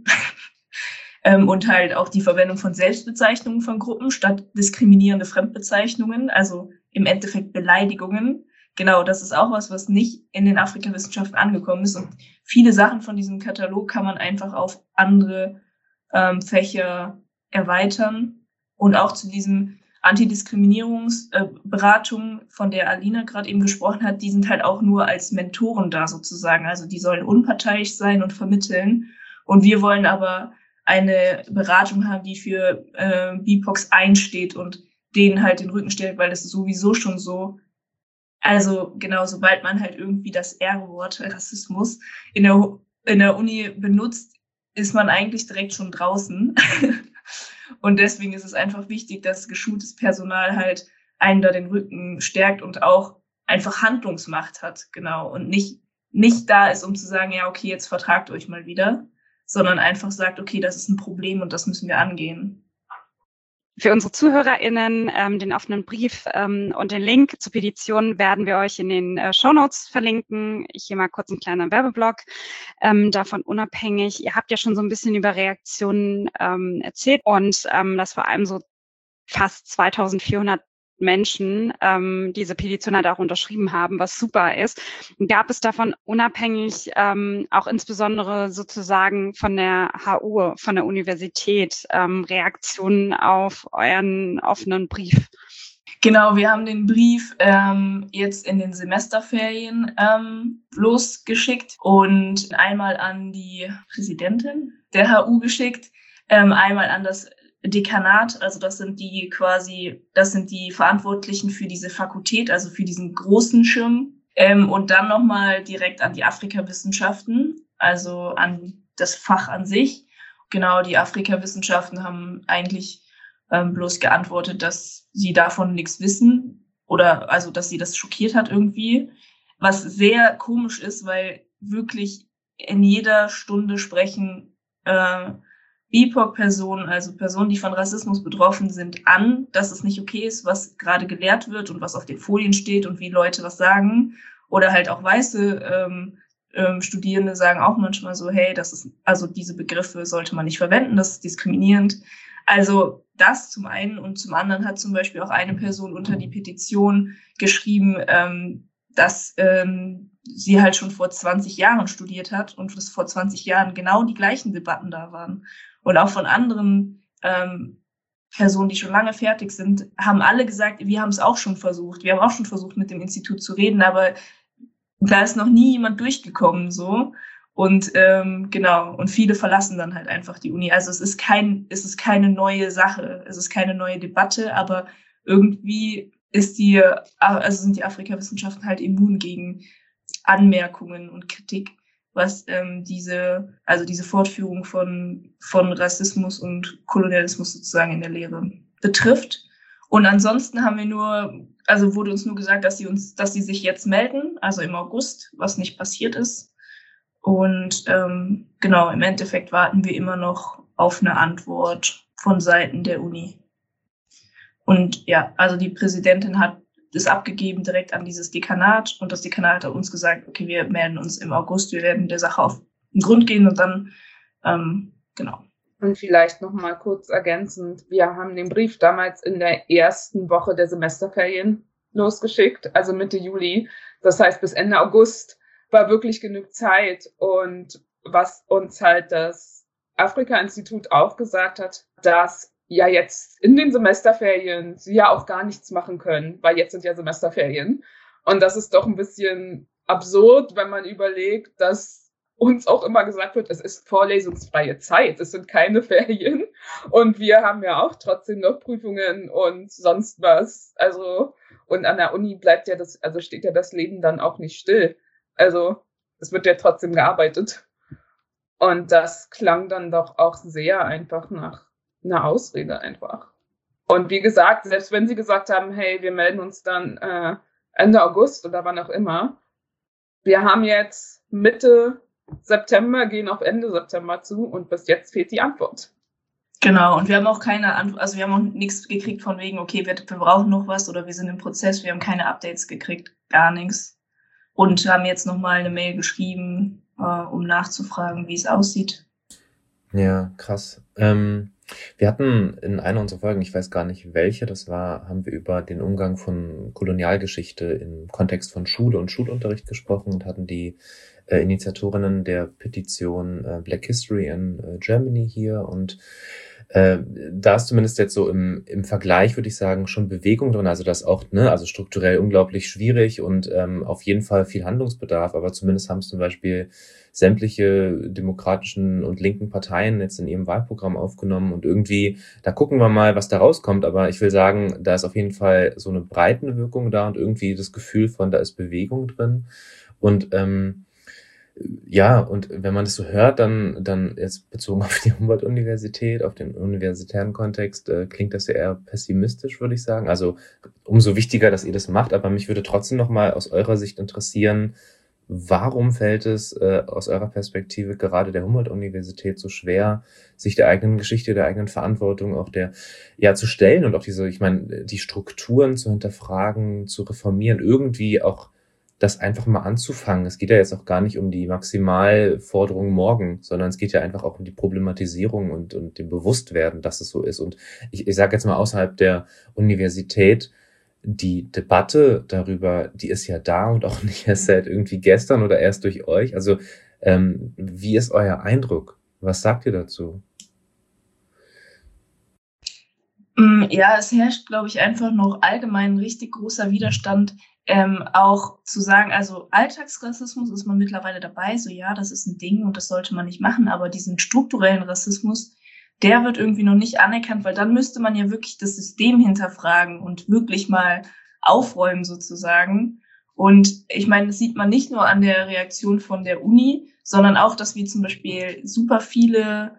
ähm, und halt auch die Verwendung von Selbstbezeichnungen von Gruppen statt diskriminierende Fremdbezeichnungen, also im Endeffekt Beleidigungen. Genau, das ist auch was, was nicht in den Afrikawissenschaften angekommen ist. Und viele Sachen von diesem Katalog kann man einfach auf andere ähm, Fächer erweitern. Und auch zu diesem Antidiskriminierungsberatung, äh, von der Alina gerade eben gesprochen hat, die sind halt auch nur als Mentoren da sozusagen. Also die sollen unparteiisch sein und vermitteln. Und wir wollen aber eine Beratung haben, die für äh, B I P O Cs einsteht und denen halt den Rücken stellt, weil das ist sowieso schon so. Also genau, sobald man halt irgendwie das R-Wort Rassismus in der, in der Uni benutzt, ist man eigentlich direkt schon draußen. Und deswegen ist es einfach wichtig, dass geschultes Personal halt einen da den Rücken stärkt und auch einfach Handlungsmacht hat, genau. Und nicht, nicht da ist, um zu sagen, ja, okay, jetzt vertragt euch mal wieder, sondern einfach sagt, okay, das ist ein Problem und das müssen wir angehen. Für unsere ZuhörerInnen ähm, den offenen Brief ähm, und den Link zur Petition werden wir euch in den äh, Shownotes verlinken. Ich hier mal kurz einen kleinen Werbeblock. Ähm, davon unabhängig, ihr habt ja schon so ein bisschen über Reaktionen ähm, erzählt und ähm, dass vor allem so fast zweitausendvierhundert Menschen ähm, diese Petition halt auch unterschrieben haben, was super ist. Gab es davon unabhängig ähm, auch insbesondere sozusagen von der H U, von der Universität, ähm, Reaktionen auf euren offenen Brief? Genau, wir haben den Brief ähm, jetzt in den Semesterferien ähm, losgeschickt und einmal an die Präsidentin der H U geschickt, ähm, einmal an das Dekanat, also das sind die quasi, das sind die Verantwortlichen für diese Fakultät, also für diesen großen Schirm, ähm, und dann nochmal direkt an die Afrikawissenschaften, also an das Fach an sich. Genau, die Afrikawissenschaften haben eigentlich ähm, bloß geantwortet, dass sie davon nichts wissen oder also, dass sie das schockiert hat irgendwie, was sehr komisch ist, weil wirklich in jeder Stunde sprechen äh, B I P O C-Personen, also Personen, die von Rassismus betroffen sind, an, dass es nicht okay ist, was gerade gelehrt wird und was auf den Folien steht und wie Leute was sagen. Oder halt auch weiße ähm, ähm, Studierende sagen auch manchmal so, hey, das ist, also diese Begriffe sollte man nicht verwenden, das ist diskriminierend. Also das zum einen und zum anderen hat zum Beispiel auch eine Person unter die Petition geschrieben, ähm, dass ähm, sie halt schon vor zwanzig Jahren studiert hat und dass vor zwanzig Jahren genau die gleichen Debatten da waren. Und auch von anderen ähm, Personen, die schon lange fertig sind, haben alle gesagt, wir haben es auch schon versucht. Wir haben auch schon versucht, mit dem Institut zu reden, aber da ist noch nie jemand durchgekommen so. Und ähm, genau, und viele verlassen dann halt einfach die Uni. Also es ist kein, es ist keine neue Sache, es ist keine neue Debatte, aber irgendwie ist die, also sind die Afrikawissenschaften halt immun gegen Anmerkungen und Kritik, was ähm, diese, also diese Fortführung von von Rassismus und Kolonialismus sozusagen in der Lehre betrifft. Und ansonsten haben wir nur, also wurde uns nur gesagt, dass sie uns, dass sie sich jetzt melden, also im August, was nicht passiert ist. Und ähm, genau, im Endeffekt warten wir immer noch auf eine Antwort von Seiten der Uni. Und ja, also die Präsidentin hat das abgegeben direkt an dieses Dekanat und das Dekanat hat uns gesagt, okay, wir melden uns im August, wir werden der Sache auf den Grund gehen und dann, ähm, genau. Und vielleicht noch mal kurz ergänzend, wir haben den Brief damals in der ersten Woche der Semesterferien losgeschickt, also Mitte Juli. Das heißt, bis Ende August war wirklich genug Zeit. Und was uns halt das Afrika-Institut auch gesagt hat, dass ja jetzt in den Semesterferien sie ja auch gar nichts machen können, weil jetzt sind ja Semesterferien. Und das ist doch ein bisschen absurd, wenn man überlegt, dass uns auch immer gesagt wird, es ist vorlesungsfreie Zeit, es sind keine Ferien. Und wir haben ja auch trotzdem noch Prüfungen und sonst was. Also, und an der Uni bleibt ja das, also steht ja das Leben dann auch nicht still. Also, es wird ja trotzdem gearbeitet. Und das klang dann doch auch sehr einfach nach eine Ausrede einfach. Und wie gesagt, selbst wenn sie gesagt haben, hey, wir melden uns dann äh, Ende August oder wann auch immer, wir haben jetzt Mitte September, gehen auf Ende September zu und bis jetzt fehlt die Antwort. Genau, und wir haben auch keine Antwort, also wir haben auch nichts gekriegt von wegen, okay, wir, wir brauchen noch was oder wir sind im Prozess, wir haben keine Updates gekriegt, gar nichts. und haben jetzt nochmal eine Mail geschrieben, äh, um nachzufragen, wie es aussieht. Ja, krass. Ähm, wir hatten in einer unserer Folgen, ich weiß gar nicht welche das war, haben wir über den Umgang von Kolonialgeschichte im Kontext von Schule und Schulunterricht gesprochen und hatten die äh, Initiatorinnen der Petition äh, Black History in äh, Germany hier und äh, da ist zumindest jetzt so im, im Vergleich, würde ich sagen, schon Bewegung drin, also das auch, ne, also strukturell unglaublich schwierig und ähm, auf jeden Fall viel Handlungsbedarf, aber zumindest haben es zum Beispiel sämtliche demokratischen und linken Parteien jetzt in ihrem Wahlprogramm aufgenommen und irgendwie, da gucken wir mal, was da rauskommt, aber ich will sagen, da ist auf jeden Fall so eine breite Wirkung da und irgendwie das Gefühl von, da ist Bewegung drin und ähm, ja, und wenn man das so hört, dann, dann jetzt bezogen auf die Humboldt-Universität, auf den universitären Kontext, äh, klingt das ja eher pessimistisch, würde ich sagen. Also umso wichtiger, dass ihr das macht, aber mich würde trotzdem nochmal aus eurer Sicht interessieren, warum fällt es äh, aus eurer Perspektive gerade der Humboldt-Universität so schwer, sich der eigenen Geschichte, der eigenen Verantwortung auch der, ja, zu stellen und auch diese, ich meine, die Strukturen zu hinterfragen, zu reformieren, irgendwie auch das einfach mal anzufangen. Es geht ja jetzt auch gar nicht um die Maximalforderung morgen, sondern es geht ja einfach auch um die Problematisierung und, und dem Bewusstwerden, dass es so ist. Und ich, ich sage jetzt mal außerhalb der Universität, die Debatte darüber, die ist ja da und auch nicht erst seit irgendwie gestern oder erst durch euch. Also ähm, wie ist euer Eindruck? Was sagt ihr dazu? Ja, es herrscht, glaube ich, einfach noch allgemein richtig großer Widerstand, ähm, auch zu sagen, also Alltagsrassismus ist man mittlerweile dabei, so ja, das ist ein Ding und das sollte man nicht machen, aber diesen strukturellen Rassismus, der wird irgendwie noch nicht anerkannt, weil dann müsste man ja wirklich das System hinterfragen und wirklich mal aufräumen sozusagen. Und ich meine, das sieht man nicht nur an der Reaktion von der Uni, sondern auch, dass wir zum Beispiel super viele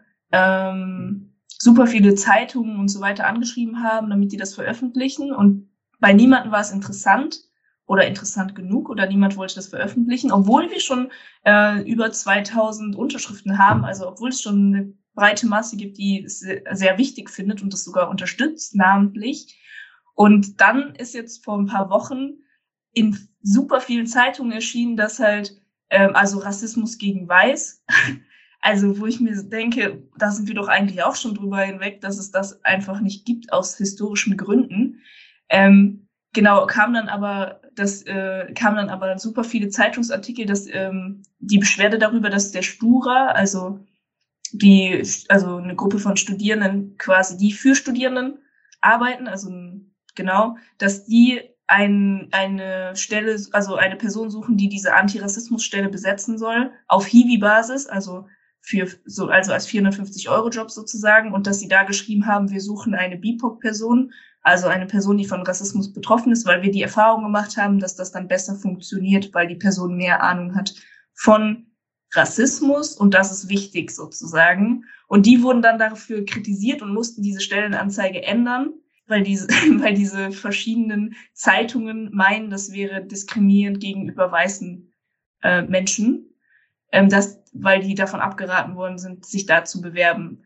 ähm, super viele Zeitungen und so weiter angeschrieben haben, damit die das veröffentlichen. Und bei niemandem war es interessant oder interessant genug oder niemand wollte das veröffentlichen, obwohl wir schon äh, über zweitausend Unterschriften haben, also obwohl es schon eine breite Masse gibt, die es sehr wichtig findet und das sogar unterstützt, namentlich. Und dann ist jetzt vor ein paar Wochen in super vielen Zeitungen erschienen, dass halt, ähm, also Rassismus gegen Weiß, also wo ich mir denke, da sind wir doch eigentlich auch schon drüber hinweg, dass es das einfach nicht gibt aus historischen Gründen. Ähm, genau, kam dann aber das äh, kam dann aber super viele Zeitungsartikel, dass ähm, die Beschwerde darüber, dass der Stura, also die also eine Gruppe von Studierenden quasi, die für Studierenden arbeiten, also genau, dass die ein, eine Stelle, also eine Person suchen, die diese Antirassismusstelle besetzen soll, auf Hiwi-Basis, also für so also als vierhundertfünfzig Euro Job sozusagen, und dass sie da geschrieben haben, wir suchen eine B I P O C-Person, also eine Person, die von Rassismus betroffen ist, weil wir die Erfahrung gemacht haben, dass das dann besser funktioniert, weil die Person mehr Ahnung hat von Rassismus und das ist wichtig sozusagen. Und die wurden dann dafür kritisiert und mussten diese Stellenanzeige ändern, weil diese, weil diese verschiedenen Zeitungen meinen, das wäre diskriminierend gegenüber weißen äh, Menschen. Ähm, das, weil die davon abgeraten worden sind, sich da zu bewerben.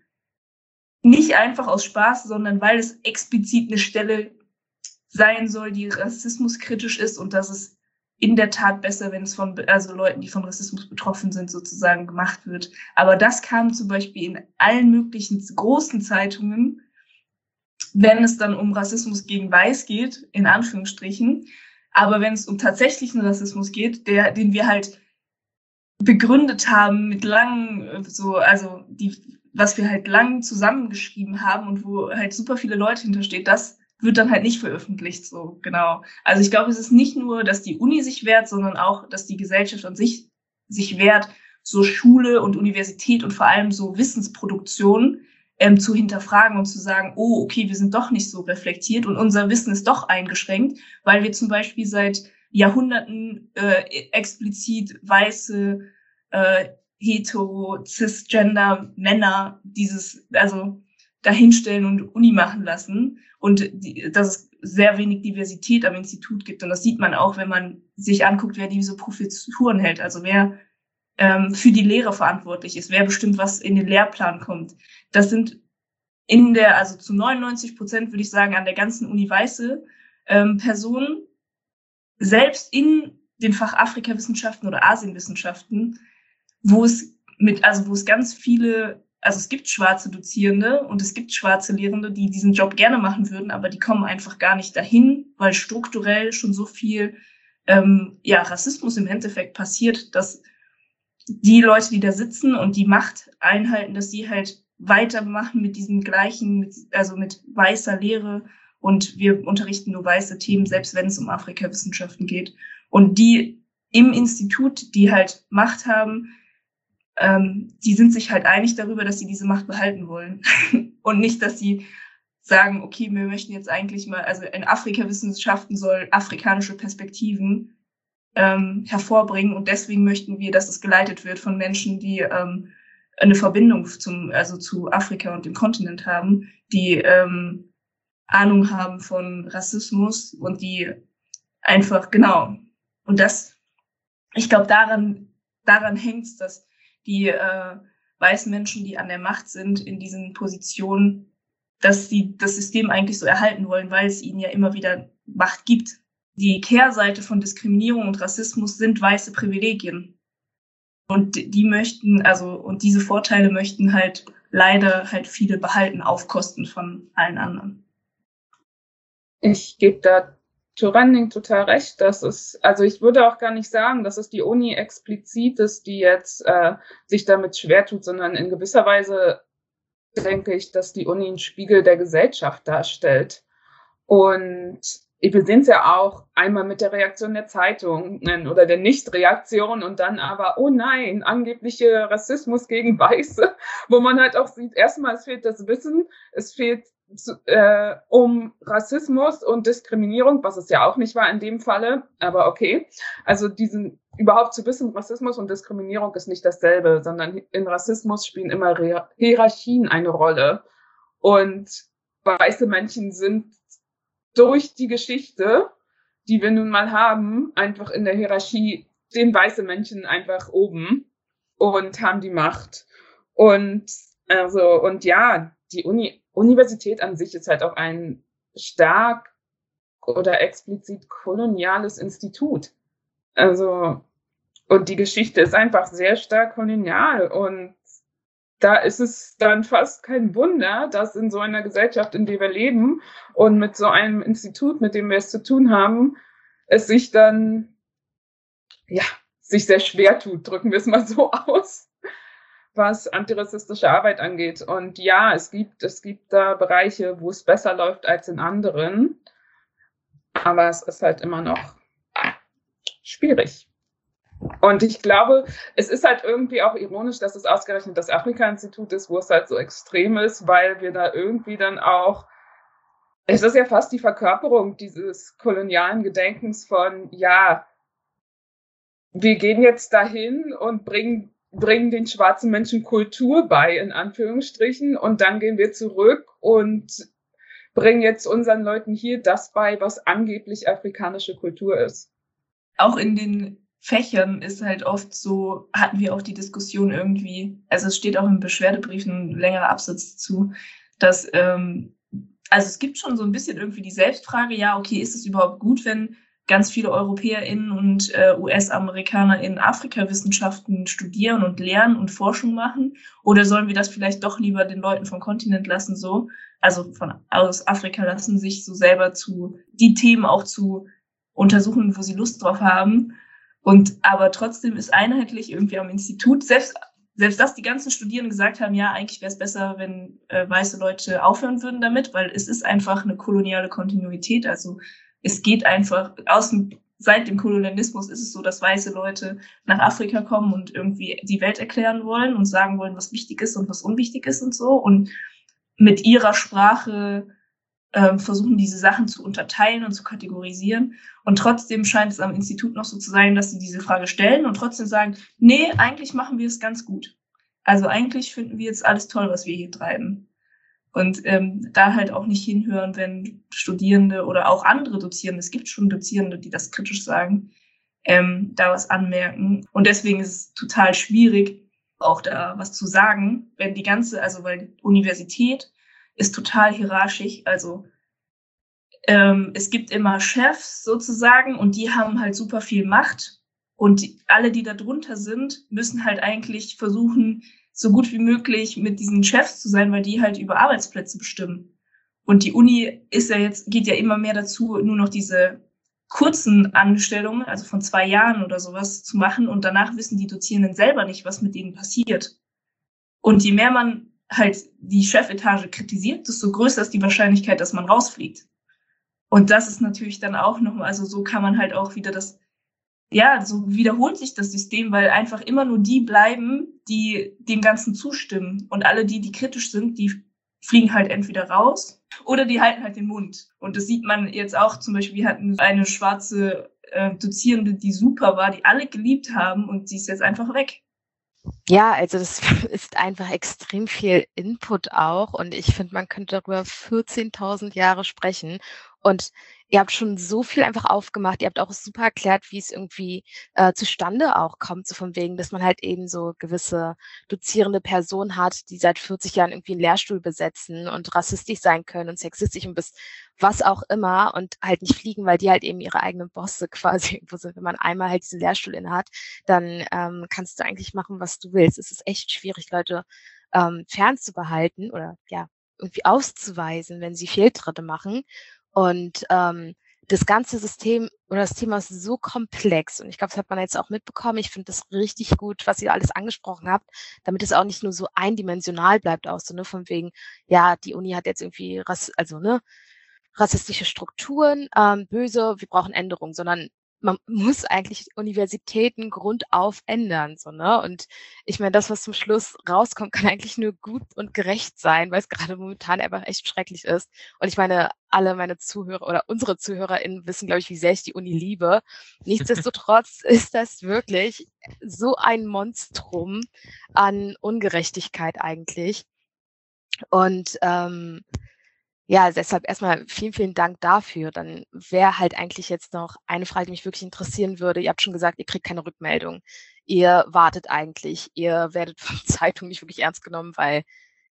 Nicht einfach aus Spaß, sondern weil es explizit eine Stelle sein soll, die rassismuskritisch ist und dass es in der Tat besser, wenn es von also Leuten, die von Rassismus betroffen sind, sozusagen gemacht wird. Aber das kam zum Beispiel in allen möglichen großen Zeitungen, wenn es dann um Rassismus gegen Weiß geht, in Anführungsstrichen. Aber wenn es um tatsächlichen Rassismus geht, der, den wir halt begründet haben mit langen, so, also die, was wir halt lang zusammengeschrieben haben und wo halt super viele Leute hintersteht, das wird dann halt nicht veröffentlicht, so, genau. Also ich glaube, es ist nicht nur, dass die Uni sich wehrt, sondern auch, dass die Gesellschaft an sich sich wehrt, so Schule und Universität und vor allem so Wissensproduktion ähm, zu hinterfragen und zu sagen, oh, okay, wir sind doch nicht so reflektiert und unser Wissen ist doch eingeschränkt, weil wir zum Beispiel seit Jahrhunderten äh, explizit weiße, äh, hetero, cisgender Männer dieses, also dahinstellen und Uni machen lassen und die, dass es sehr wenig Diversität am Institut gibt. Und das sieht man auch, wenn man sich anguckt, wer diese Professuren hält, also wer ähm, für die Lehre verantwortlich ist, wer bestimmt, was in den Lehrplan kommt. Das sind in der, also zu neunundneunzig Prozent würde ich sagen, an der ganzen Uni weiße ähm, Personen. Selbst in den Fach Afrikawissenschaften oder Asienwissenschaften, wo es mit, also wo es ganz viele, also es gibt schwarze Dozierende und es gibt schwarze Lehrende, die diesen Job gerne machen würden, aber die kommen einfach gar nicht dahin, weil strukturell schon so viel ähm, ja, Rassismus im Endeffekt passiert, dass die Leute, die da sitzen und die Macht einhalten, dass die halt weitermachen mit diesem gleichen, mit, also mit weißer Lehre, und wir unterrichten nur weiße Themen, selbst wenn es um Afrikawissenschaften geht. Und die im Institut, die halt Macht haben, ähm, die sind sich halt einig darüber, dass sie diese Macht behalten wollen. Und nicht, dass sie sagen, okay, wir möchten jetzt eigentlich mal, also in Afrikawissenschaften soll afrikanische Perspektiven ähm, hervorbringen, und deswegen möchten wir, dass es geleitet wird von Menschen, die ähm, eine Verbindung zum, also zu Afrika und dem Kontinent haben, die ähm, Ahnung haben von Rassismus und die einfach, genau. Und das, ich glaube, daran, daran hängt es, dass die äh, weißen Menschen, die an der Macht sind, in diesen Positionen, dass sie das System eigentlich so erhalten wollen, weil es ihnen ja immer wieder Macht gibt. Die Kehrseite von Diskriminierung und Rassismus sind weiße Privilegien. Und die möchten, also, und diese Vorteile möchten halt leider halt viele behalten auf Kosten von allen anderen. Ich gebe da Turenning total recht, dass es, also ich würde auch gar nicht sagen, dass es die Uni explizit ist, die jetzt äh, sich damit schwer tut, sondern in gewisser Weise denke ich, dass die Uni einen Spiegel der Gesellschaft darstellt. Und wir sehen es ja auch einmal mit der Reaktion der Zeitungen oder der Nichtreaktion und dann aber, oh nein, angebliche Rassismus gegen Weiße, wo man halt auch sieht, erstmal, es fehlt das Wissen, es fehlt zu, äh, um Rassismus und Diskriminierung, was es ja auch nicht war in dem Falle, aber okay. Also diesen überhaupt zu wissen, Rassismus und Diskriminierung ist nicht dasselbe, sondern in Rassismus spielen immer Re- Hierarchien eine Rolle. Und weiße Menschen sind durch die Geschichte, die wir nun mal haben, einfach in der Hierarchie, stehen weiße Menschen einfach oben und haben die Macht. Und also, und ja, die Uni, Universität an sich ist halt auch ein stark oder explizit koloniales Institut. Also, und die Geschichte ist einfach sehr stark kolonial, und da ist es dann fast kein Wunder, dass in so einer Gesellschaft, in der wir leben und mit so einem Institut, mit dem wir es zu tun haben, es sich dann, ja, sich sehr schwer tut, drücken wir es mal so aus, was antirassistische Arbeit angeht. Und ja, es gibt, es gibt da Bereiche, wo es besser läuft als in anderen, aber es ist halt immer noch schwierig. Und ich glaube, es ist halt irgendwie auch ironisch, dass es ausgerechnet das Afrika-Institut ist, wo es halt so extrem ist, weil wir da irgendwie dann auch, es ist ja fast die Verkörperung dieses kolonialen Gedenkens von, ja, wir gehen jetzt dahin und bringen, bringen den schwarzen Menschen Kultur bei, in Anführungsstrichen, und dann gehen wir zurück und bringen jetzt unseren Leuten hier das bei, was angeblich afrikanische Kultur ist. Auch in den Fächern ist halt oft so, hatten wir auch die Diskussion irgendwie, also es steht auch im Beschwerdebrief ein längerer Absatz zu, dass, ähm, also es gibt schon so ein bisschen irgendwie die Selbstfrage, ja, okay, ist es überhaupt gut, wenn ganz viele EuropäerInnen und äh, U S-Amerikaner in Afrikawissenschaften studieren und lernen und Forschung machen? Oder sollen wir das vielleicht doch lieber den Leuten vom Kontinent lassen, so, also von aus Afrika lassen, sich so selber zu, die Themen auch zu untersuchen, wo sie Lust drauf haben? Und aber trotzdem ist einheitlich irgendwie am Institut, selbst selbst dass die ganzen Studierenden gesagt haben, ja, eigentlich wäre es besser, wenn äh, weiße Leute aufhören würden damit, weil es ist einfach eine koloniale Kontinuität. Also es geht einfach, aus dem, seit dem Kolonialismus ist es so, dass weiße Leute nach Afrika kommen und irgendwie die Welt erklären wollen und sagen wollen, was wichtig ist und was unwichtig ist und so. Und mit ihrer Sprache ähm, versuchen, diese Sachen zu unterteilen und zu kategorisieren. Und trotzdem scheint es am Institut noch so zu sein, dass sie diese Frage stellen und trotzdem sagen, nee, eigentlich machen wir es ganz gut. Also eigentlich finden wir jetzt alles toll, was wir hier treiben. Und ähm, da halt auch nicht hinhören, wenn Studierende oder auch andere Dozierende, es gibt schon Dozierende, die das kritisch sagen, ähm, da was anmerken. Und deswegen ist es total schwierig, auch da was zu sagen, wenn die ganze, also weil die Universität ist total hierarchisch, also ähm, es gibt immer Chefs sozusagen und die haben halt super viel Macht. Und die, alle, die da drunter sind, müssen halt eigentlich versuchen, so gut wie möglich mit diesen Chefs zu sein, weil die halt über Arbeitsplätze bestimmen. Und die Uni ist ja jetzt, geht ja immer mehr dazu, nur noch diese kurzen Anstellungen, also von zwei Jahren oder sowas zu machen. Und danach wissen die Dozierenden selber nicht, was mit denen passiert. Und je mehr man halt die Chefetage kritisiert, desto größer ist die Wahrscheinlichkeit, dass man rausfliegt. Und das ist natürlich dann auch nochmal, also so kann man halt auch wieder das, ja, so wiederholt sich das System, weil einfach immer nur die bleiben, die dem Ganzen zustimmen. Und alle die, die kritisch sind, die fliegen halt entweder raus oder die halten halt den Mund. Und das sieht man jetzt auch zum Beispiel, wir hatten eine schwarze äh, Dozierende, die super war, die alle geliebt haben und sie ist jetzt einfach weg. Ja, also das ist einfach extrem viel Input auch und ich finde, man könnte darüber vierzehntausend Jahre sprechen und ihr habt schon so viel einfach aufgemacht, ihr habt auch super erklärt, wie es irgendwie äh, zustande auch kommt, so von wegen, dass man halt eben so gewisse dozierende Personen hat, die seit vierzig Jahren irgendwie einen Lehrstuhl besetzen und rassistisch sein können und sexistisch und bis was auch immer und halt nicht fliegen, weil die halt eben ihre eigenen Bosse quasi irgendwo sind. Wenn man einmal halt diesen Lehrstuhl inne hat, dann ähm, kannst du eigentlich machen, was du willst. Es ist echt schwierig, Leute ähm, fernzubehalten oder ja, irgendwie auszuweisen, wenn sie Fehltritte machen. Und ähm, das ganze System oder das Thema ist so komplex und ich glaube, das hat man jetzt auch mitbekommen. Ich finde das richtig gut, was ihr alles angesprochen habt, damit es auch nicht nur so eindimensional bleibt, auch so, ne, von wegen, ja, die Uni hat jetzt irgendwie, Rass also, ne, rassistische Strukturen, ähm, böse, wir brauchen Änderungen, sondern man muss eigentlich Universitäten grundauf ändern, so, ne? Und ich meine, das, was zum Schluss rauskommt, kann eigentlich nur gut und gerecht sein, weil es gerade momentan einfach echt schrecklich ist. Und ich meine, alle meine Zuhörer oder unsere ZuhörerInnen wissen, glaube ich, wie sehr ich die Uni liebe. Nichtsdestotrotz ist das wirklich so ein Monstrum an Ungerechtigkeit eigentlich. Und ähm, ja, deshalb erstmal vielen, vielen Dank dafür. Dann wäre halt eigentlich jetzt noch eine Frage, die mich wirklich interessieren würde. Ihr habt schon gesagt, ihr kriegt keine Rückmeldung. Ihr wartet eigentlich. Ihr werdet von Zeitungen nicht wirklich ernst genommen, weil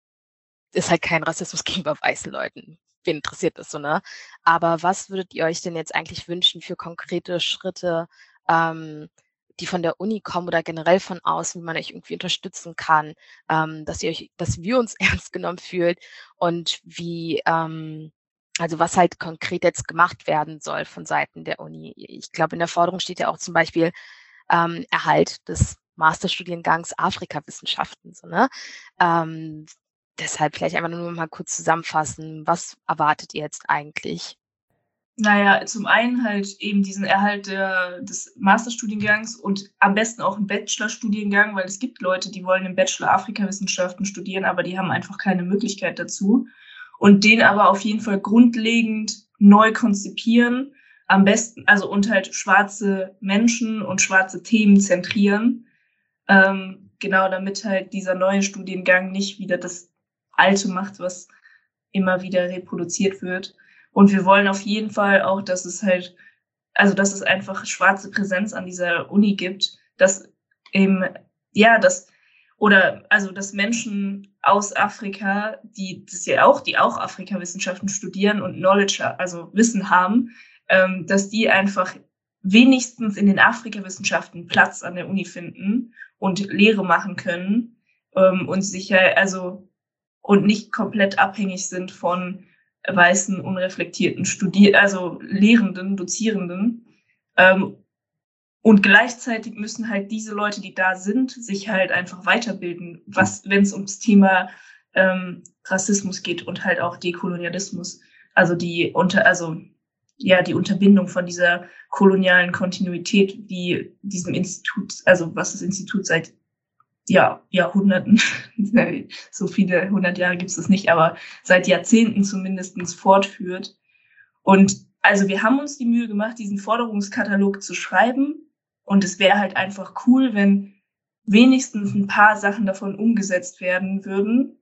es halt kein Rassismus gegenüber weißen Leuten. Wen interessiert das so, ne? Aber was würdet ihr euch denn jetzt eigentlich wünschen für konkrete Schritte, ähm, die von der Uni kommen oder generell von außen, wie man euch irgendwie unterstützen kann, ähm, dass ihr euch, dass wir uns ernst genommen fühlt und wie, ähm, also was halt konkret jetzt gemacht werden soll von Seiten der Uni. Ich glaube, in der Forderung steht ja auch zum Beispiel ähm, Erhalt des Masterstudiengangs Afrikawissenschaften, so, ne? Ähm, deshalb vielleicht einfach nur mal kurz zusammenfassen, was erwartet ihr jetzt eigentlich? Naja, zum einen halt eben diesen Erhalt der, des Masterstudiengangs und am besten auch einen Bachelorstudiengang, weil es gibt Leute, die wollen im Bachelor Afrikawissenschaften studieren, aber die haben einfach keine Möglichkeit dazu. Und den aber auf jeden Fall grundlegend neu konzipieren, am besten, also und halt schwarze Menschen und schwarze Themen zentrieren. Ähm, genau, damit halt dieser neue Studiengang nicht wieder das Alte macht, was immer wieder reproduziert wird. Und wir wollen auf jeden Fall auch, dass es halt, also dass es einfach schwarze Präsenz an dieser Uni gibt, dass eben, ja, dass, oder also dass Menschen aus Afrika, die das ja auch, die auch Afrikawissenschaften studieren und Knowledge, also Wissen haben, ähm, dass die einfach wenigstens in den Afrikawissenschaften Platz an der Uni finden und Lehre machen können ähm, und sicher, also und nicht komplett abhängig sind von weißen, unreflektierten Studier-, also Lehrenden, Dozierenden. Ähm, und gleichzeitig müssen halt diese Leute, die da sind, sich halt einfach weiterbilden, was, wenn es ums Thema ähm, Rassismus geht und halt auch Dekolonialismus. Also die unter, also ja, die Unterbindung von dieser kolonialen Kontinuität, die diesem Institut, also was das Institut seit ja, Jahrhunderten, so viele hundert Jahre gibt es das nicht, aber seit Jahrzehnten zumindest fortführt. Und also wir haben uns die Mühe gemacht, diesen Forderungskatalog zu schreiben. Und es wäre halt einfach cool, wenn wenigstens ein paar Sachen davon umgesetzt werden würden.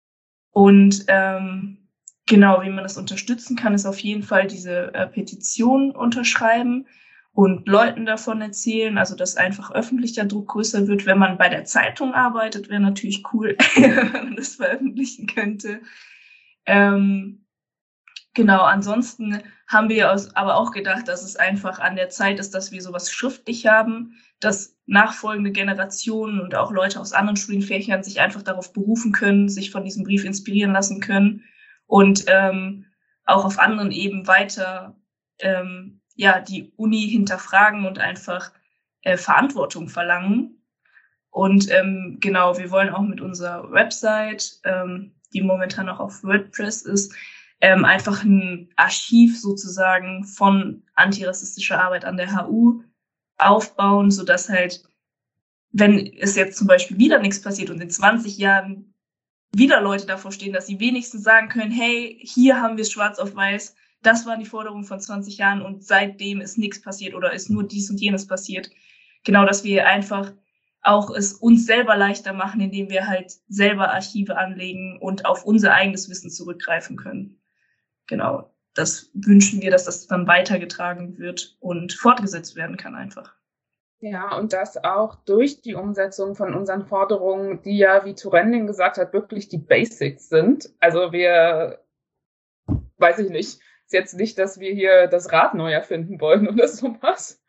Und ähm, genau, wie man das unterstützen kann, ist auf jeden Fall diese äh, Petition unterschreiben und Leuten davon erzählen, also dass einfach öffentlicher Druck größer wird. Wenn man bei der Zeitung arbeitet, wäre natürlich cool, wenn man das veröffentlichen könnte. Ähm, Genau, ansonsten haben wir aus, aber auch gedacht, dass es einfach an der Zeit ist, dass wir sowas schriftlich haben, dass nachfolgende Generationen und auch Leute aus anderen Studienfächern sich einfach darauf berufen können, sich von diesem Brief inspirieren lassen können und ähm, auch auf anderen Ebenen weiter ähm, ja die Uni hinterfragen und einfach äh, Verantwortung verlangen. Und ähm, genau, wir wollen auch mit unserer Website, ähm, die momentan noch auf WordPress ist, ähm, einfach ein Archiv sozusagen von antirassistischer Arbeit an der H U aufbauen, sodass halt, wenn es jetzt zum Beispiel wieder nichts passiert und in zwanzig Jahren wieder Leute davor stehen, dass sie wenigstens sagen können, hey, hier haben wir es schwarz auf weiß, das waren die Forderungen von zwanzig Jahren und seitdem ist nichts passiert oder ist nur dies und jenes passiert. Genau, dass wir einfach auch es uns selber leichter machen, indem wir halt selber Archive anlegen und auf unser eigenes Wissen zurückgreifen können. Genau, das wünschen wir, dass das dann weitergetragen wird und fortgesetzt werden kann einfach. Ja, und das auch durch die Umsetzung von unseren Forderungen, die ja, wie Thorending gesagt hat, wirklich die Basics sind. Also wir, weiß ich nicht, ist jetzt nicht, dass wir hier das Rad neu erfinden wollen oder sowas.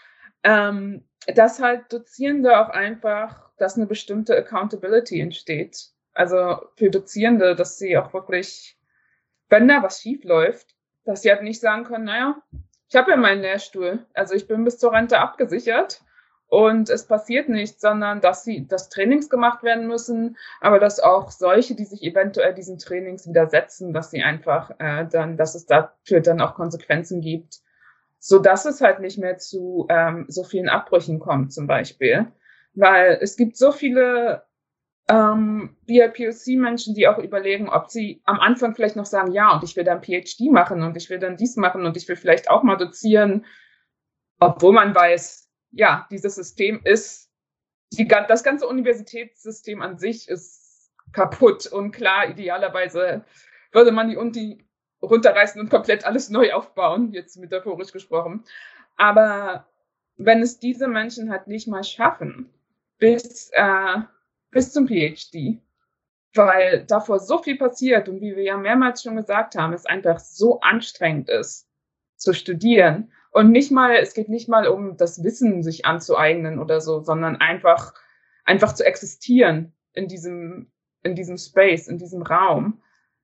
Ähm, dass halt Dozierende auch einfach, dass eine bestimmte Accountability entsteht. Also für Dozierende, dass sie auch wirklich, wenn da was schief läuft, dass sie halt nicht sagen können, naja, ich habe ja meinen Lehrstuhl, also ich bin bis zur Rente abgesichert und es passiert nichts, sondern dass sie, dass Trainings gemacht werden müssen, aber dass auch solche, die sich eventuell diesen Trainings widersetzen, dass sie einfach äh, dann, dass es dafür dann auch Konsequenzen gibt, so dass es halt nicht mehr zu ähm, so vielen Abbrüchen kommt zum Beispiel, weil es gibt so viele ähm, B I P O C-Menschen, die auch überlegen, ob sie am Anfang vielleicht noch sagen, ja, und ich will dann P H D machen und ich will dann dies machen und ich will vielleicht auch mal dozieren, obwohl man weiß, ja, dieses System ist, die, das ganze Universitätssystem an sich ist kaputt und klar, idealerweise würde man die Uni runterreißen und komplett alles neu aufbauen, jetzt metaphorisch gesprochen. Aber wenn es diese Menschen halt nicht mal schaffen, bis, äh, bis zum P H D, weil davor so viel passiert und wie wir ja mehrmals schon gesagt haben, es einfach so anstrengend ist, zu studieren und nicht mal, es geht nicht mal um das Wissen sich anzueignen oder so, sondern einfach, einfach zu existieren in diesem, in diesem Space, in diesem Raum,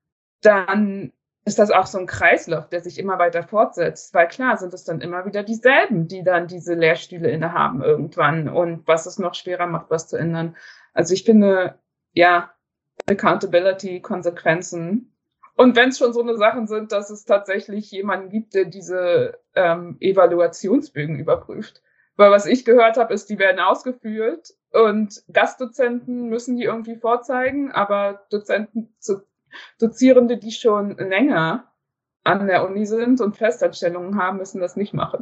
dann ist das auch so ein Kreislauf, der sich immer weiter fortsetzt. Weil klar sind es dann immer wieder dieselben, die dann diese Lehrstühle innehaben irgendwann und was es noch schwerer macht, was zu ändern. Also ich finde, ja, Accountability, Konsequenzen. Und wenn es schon so eine Sachen sind, dass es tatsächlich jemanden gibt, der diese ähm, Evaluationsbögen überprüft. Weil was ich gehört habe, ist, die werden ausgefüllt und Gastdozenten müssen die irgendwie vorzeigen, aber Dozenten zu Dozierende, die schon länger an der Uni sind und Festanstellungen haben, müssen das nicht machen.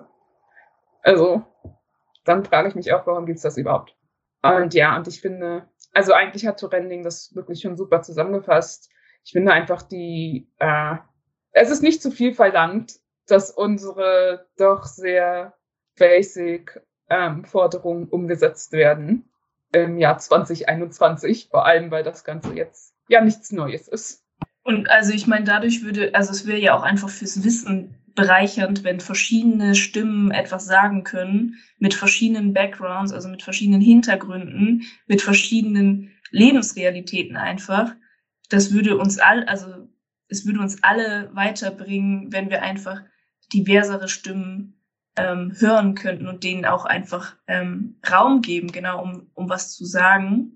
Also, dann frage ich mich auch, warum gibt's das überhaupt? Und ja, und ich finde, also eigentlich hat Thorending das wirklich schon super zusammengefasst. Ich finde einfach die, äh, es ist nicht zu viel verlangt, dass unsere doch sehr basic ähm, Forderungen umgesetzt werden im Jahr zwanzig einundzwanzig, vor allem, weil das Ganze jetzt ja nichts Neues ist. Und also ich meine, dadurch würde, also es wäre ja auch einfach fürs Wissen bereichernd, wenn verschiedene Stimmen etwas sagen können, mit verschiedenen Backgrounds, also mit verschiedenen Hintergründen, mit verschiedenen Lebensrealitäten einfach. Das würde uns all, also es würde uns alle weiterbringen, wenn wir einfach diversere Stimmen ähm, hören könnten und denen auch einfach ähm, Raum geben, genau, um, um was zu sagen.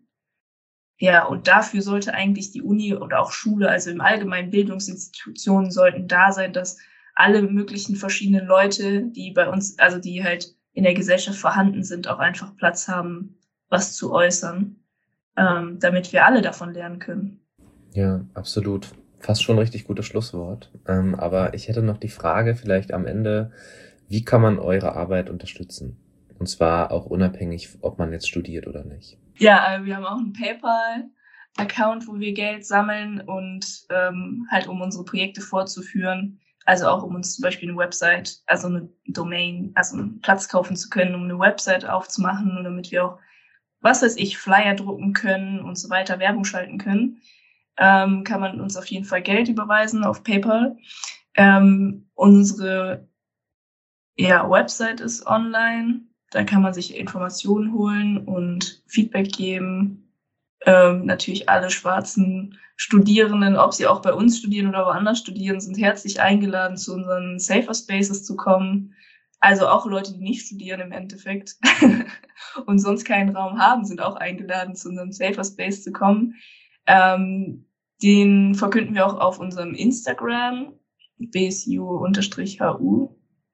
Ja, und dafür sollte eigentlich die Uni oder auch Schule, also im Allgemeinen Bildungsinstitutionen sollten da sein, dass alle möglichen verschiedenen Leute, die bei uns, also die halt in der Gesellschaft vorhanden sind, auch einfach Platz haben, was zu äußern, ähm, damit wir alle davon lernen können. Ja, absolut. Fast schon ein richtig gutes Schlusswort. Ähm, aber ich hätte noch die Frage vielleicht am Ende, wie kann man eure Arbeit unterstützen? Und zwar auch unabhängig, ob man jetzt studiert oder nicht. Ja, wir haben auch einen PayPal-Account, wo wir Geld sammeln und ähm, halt um unsere Projekte fortzuführen. Also auch um uns zum Beispiel eine Website, also eine Domain, also einen Platz kaufen zu können, um eine Website aufzumachen und damit wir auch, was weiß ich, Flyer drucken können und so weiter, Werbung schalten können, ähm, kann man uns auf jeden Fall Geld überweisen auf PayPal. Ähm, unsere ja, Website ist online. Da kann man sich Informationen holen und Feedback geben. Ähm, natürlich alle schwarzen Studierenden, ob sie auch bei uns studieren oder woanders studieren, sind herzlich eingeladen, zu unseren Safer Spaces zu kommen. Also auch Leute, die nicht studieren im Endeffekt und sonst keinen Raum haben, sind auch eingeladen, zu unserem Safer Space zu kommen. Ähm, den verkünden wir auch auf unserem Instagram, B S U H U.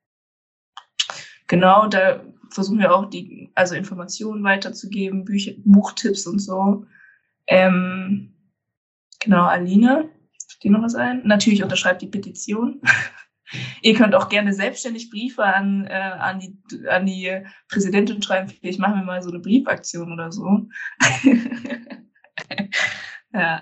Genau, da versuchen wir auch die, also Informationen weiterzugeben, Bücher, Buchtipps und so. Ähm, genau, Aline, fällt dir noch was ein? Natürlich unterschreibt die Petition. Ihr könnt auch gerne selbstständig Briefe an, äh, an, die, an die Präsidentin schreiben. Vielleicht machen wir mal so eine Briefaktion oder so. Ja.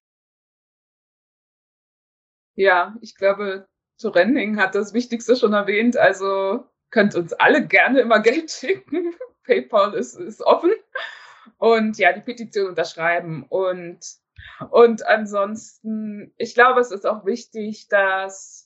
Ja, ich glaube, Torending hat das Wichtigste schon erwähnt. Also könnt uns alle gerne immer Geld schicken. PayPal ist, ist offen. Und ja, die Petition unterschreiben. Und, und ansonsten, ich glaube, es ist auch wichtig, dass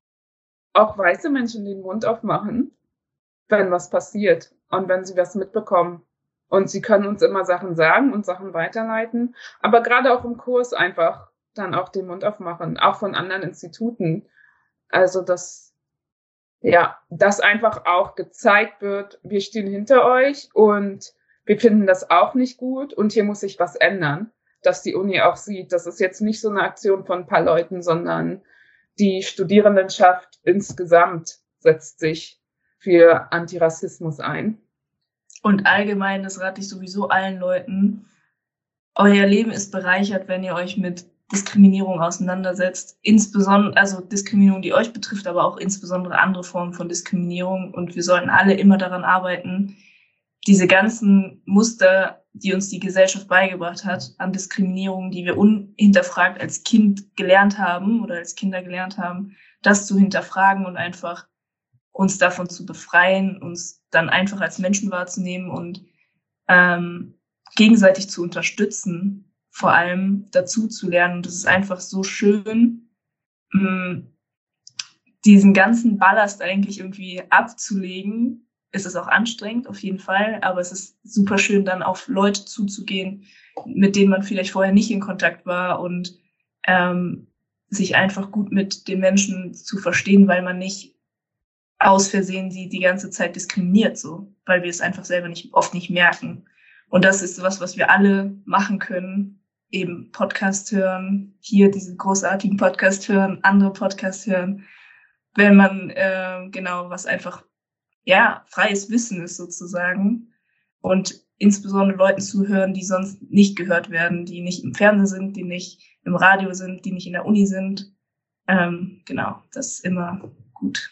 auch weiße Menschen den Mund aufmachen, wenn was passiert und wenn sie was mitbekommen. Und sie können uns immer Sachen sagen und Sachen weiterleiten. Aber gerade auch im Kurs einfach dann auch den Mund aufmachen, auch von anderen Instituten. Also, dass, ja, dass einfach auch gezeigt wird, wir stehen hinter euch und wir finden das auch nicht gut und hier muss sich was ändern. Dass die Uni auch sieht, das ist jetzt nicht so eine Aktion von ein paar Leuten, sondern die Studierendenschaft insgesamt setzt sich für Antirassismus ein. Und allgemein, das rate ich sowieso allen Leuten, euer Leben ist bereichert, wenn ihr euch mit Diskriminierung auseinandersetzt. Insbesondere, also Diskriminierung, die euch betrifft, aber auch insbesondere andere Formen von Diskriminierung. Und wir sollten alle immer daran arbeiten, diese ganzen Muster, die uns die Gesellschaft beigebracht hat, an Diskriminierung, die wir unhinterfragt als Kind gelernt haben oder als Kinder gelernt haben, das zu hinterfragen und einfach uns davon zu befreien, uns dann einfach als Menschen wahrzunehmen und ähm, gegenseitig zu unterstützen, vor allem dazu zu lernen. Und es ist einfach so schön, mh, diesen ganzen Ballast eigentlich irgendwie abzulegen. Es ist auch anstrengend, auf jeden Fall, aber es ist super schön, dann auf Leute zuzugehen, mit denen man vielleicht vorher nicht in Kontakt war und ähm, sich einfach gut mit den Menschen zu verstehen, weil man nicht aus Versehen sie die ganze Zeit diskriminiert, so, weil wir es einfach selber nicht oft nicht merken. Und das ist was, was wir alle machen können, eben Podcast hören, hier diesen großartigen Podcast hören, andere Podcast hören, wenn man äh, genau was einfach ja, freies Wissen ist sozusagen und insbesondere Leuten zuhören, die sonst nicht gehört werden, die nicht im Fernsehen sind, die nicht im Radio sind, die nicht in der Uni sind. Ähm, genau, das ist immer gut.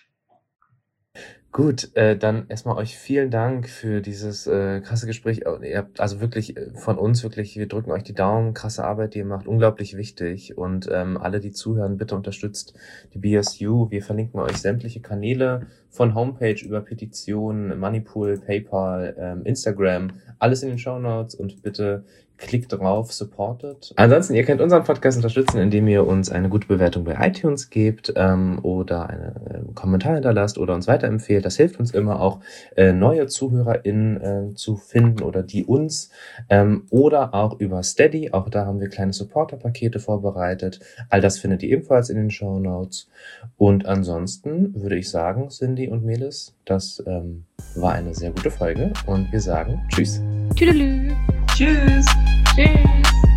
Gut, äh, dann erstmal euch vielen Dank für dieses äh, krasse Gespräch. Ihr habt also wirklich äh, von uns wirklich, wir drücken euch die Daumen, krasse Arbeit, die ihr macht, unglaublich wichtig. Und ähm, alle, die zuhören, bitte unterstützt die B S U. Wir verlinken euch sämtliche Kanäle von Homepage über Petitionen, Moneypool, PayPal, ähm, Instagram, alles in den Shownotes und bitte klickt drauf, supportet. Ansonsten, ihr könnt unseren Podcast unterstützen, indem ihr uns eine gute Bewertung bei iTunes gebt ähm, oder einen äh, Kommentar hinterlasst oder uns weiterempfehlt. Das hilft uns immer auch, äh, neue ZuhörerInnen äh, zu finden oder die uns ähm, oder auch über Steady. Auch da haben wir kleine Supporter-Pakete vorbereitet. All das findet ihr ebenfalls in den Shownotes. Und ansonsten würde ich sagen, Cindy und Melis, das ähm, war eine sehr gute Folge und wir sagen Tschüss. Tschüdelü. Tschüss. Tschüss.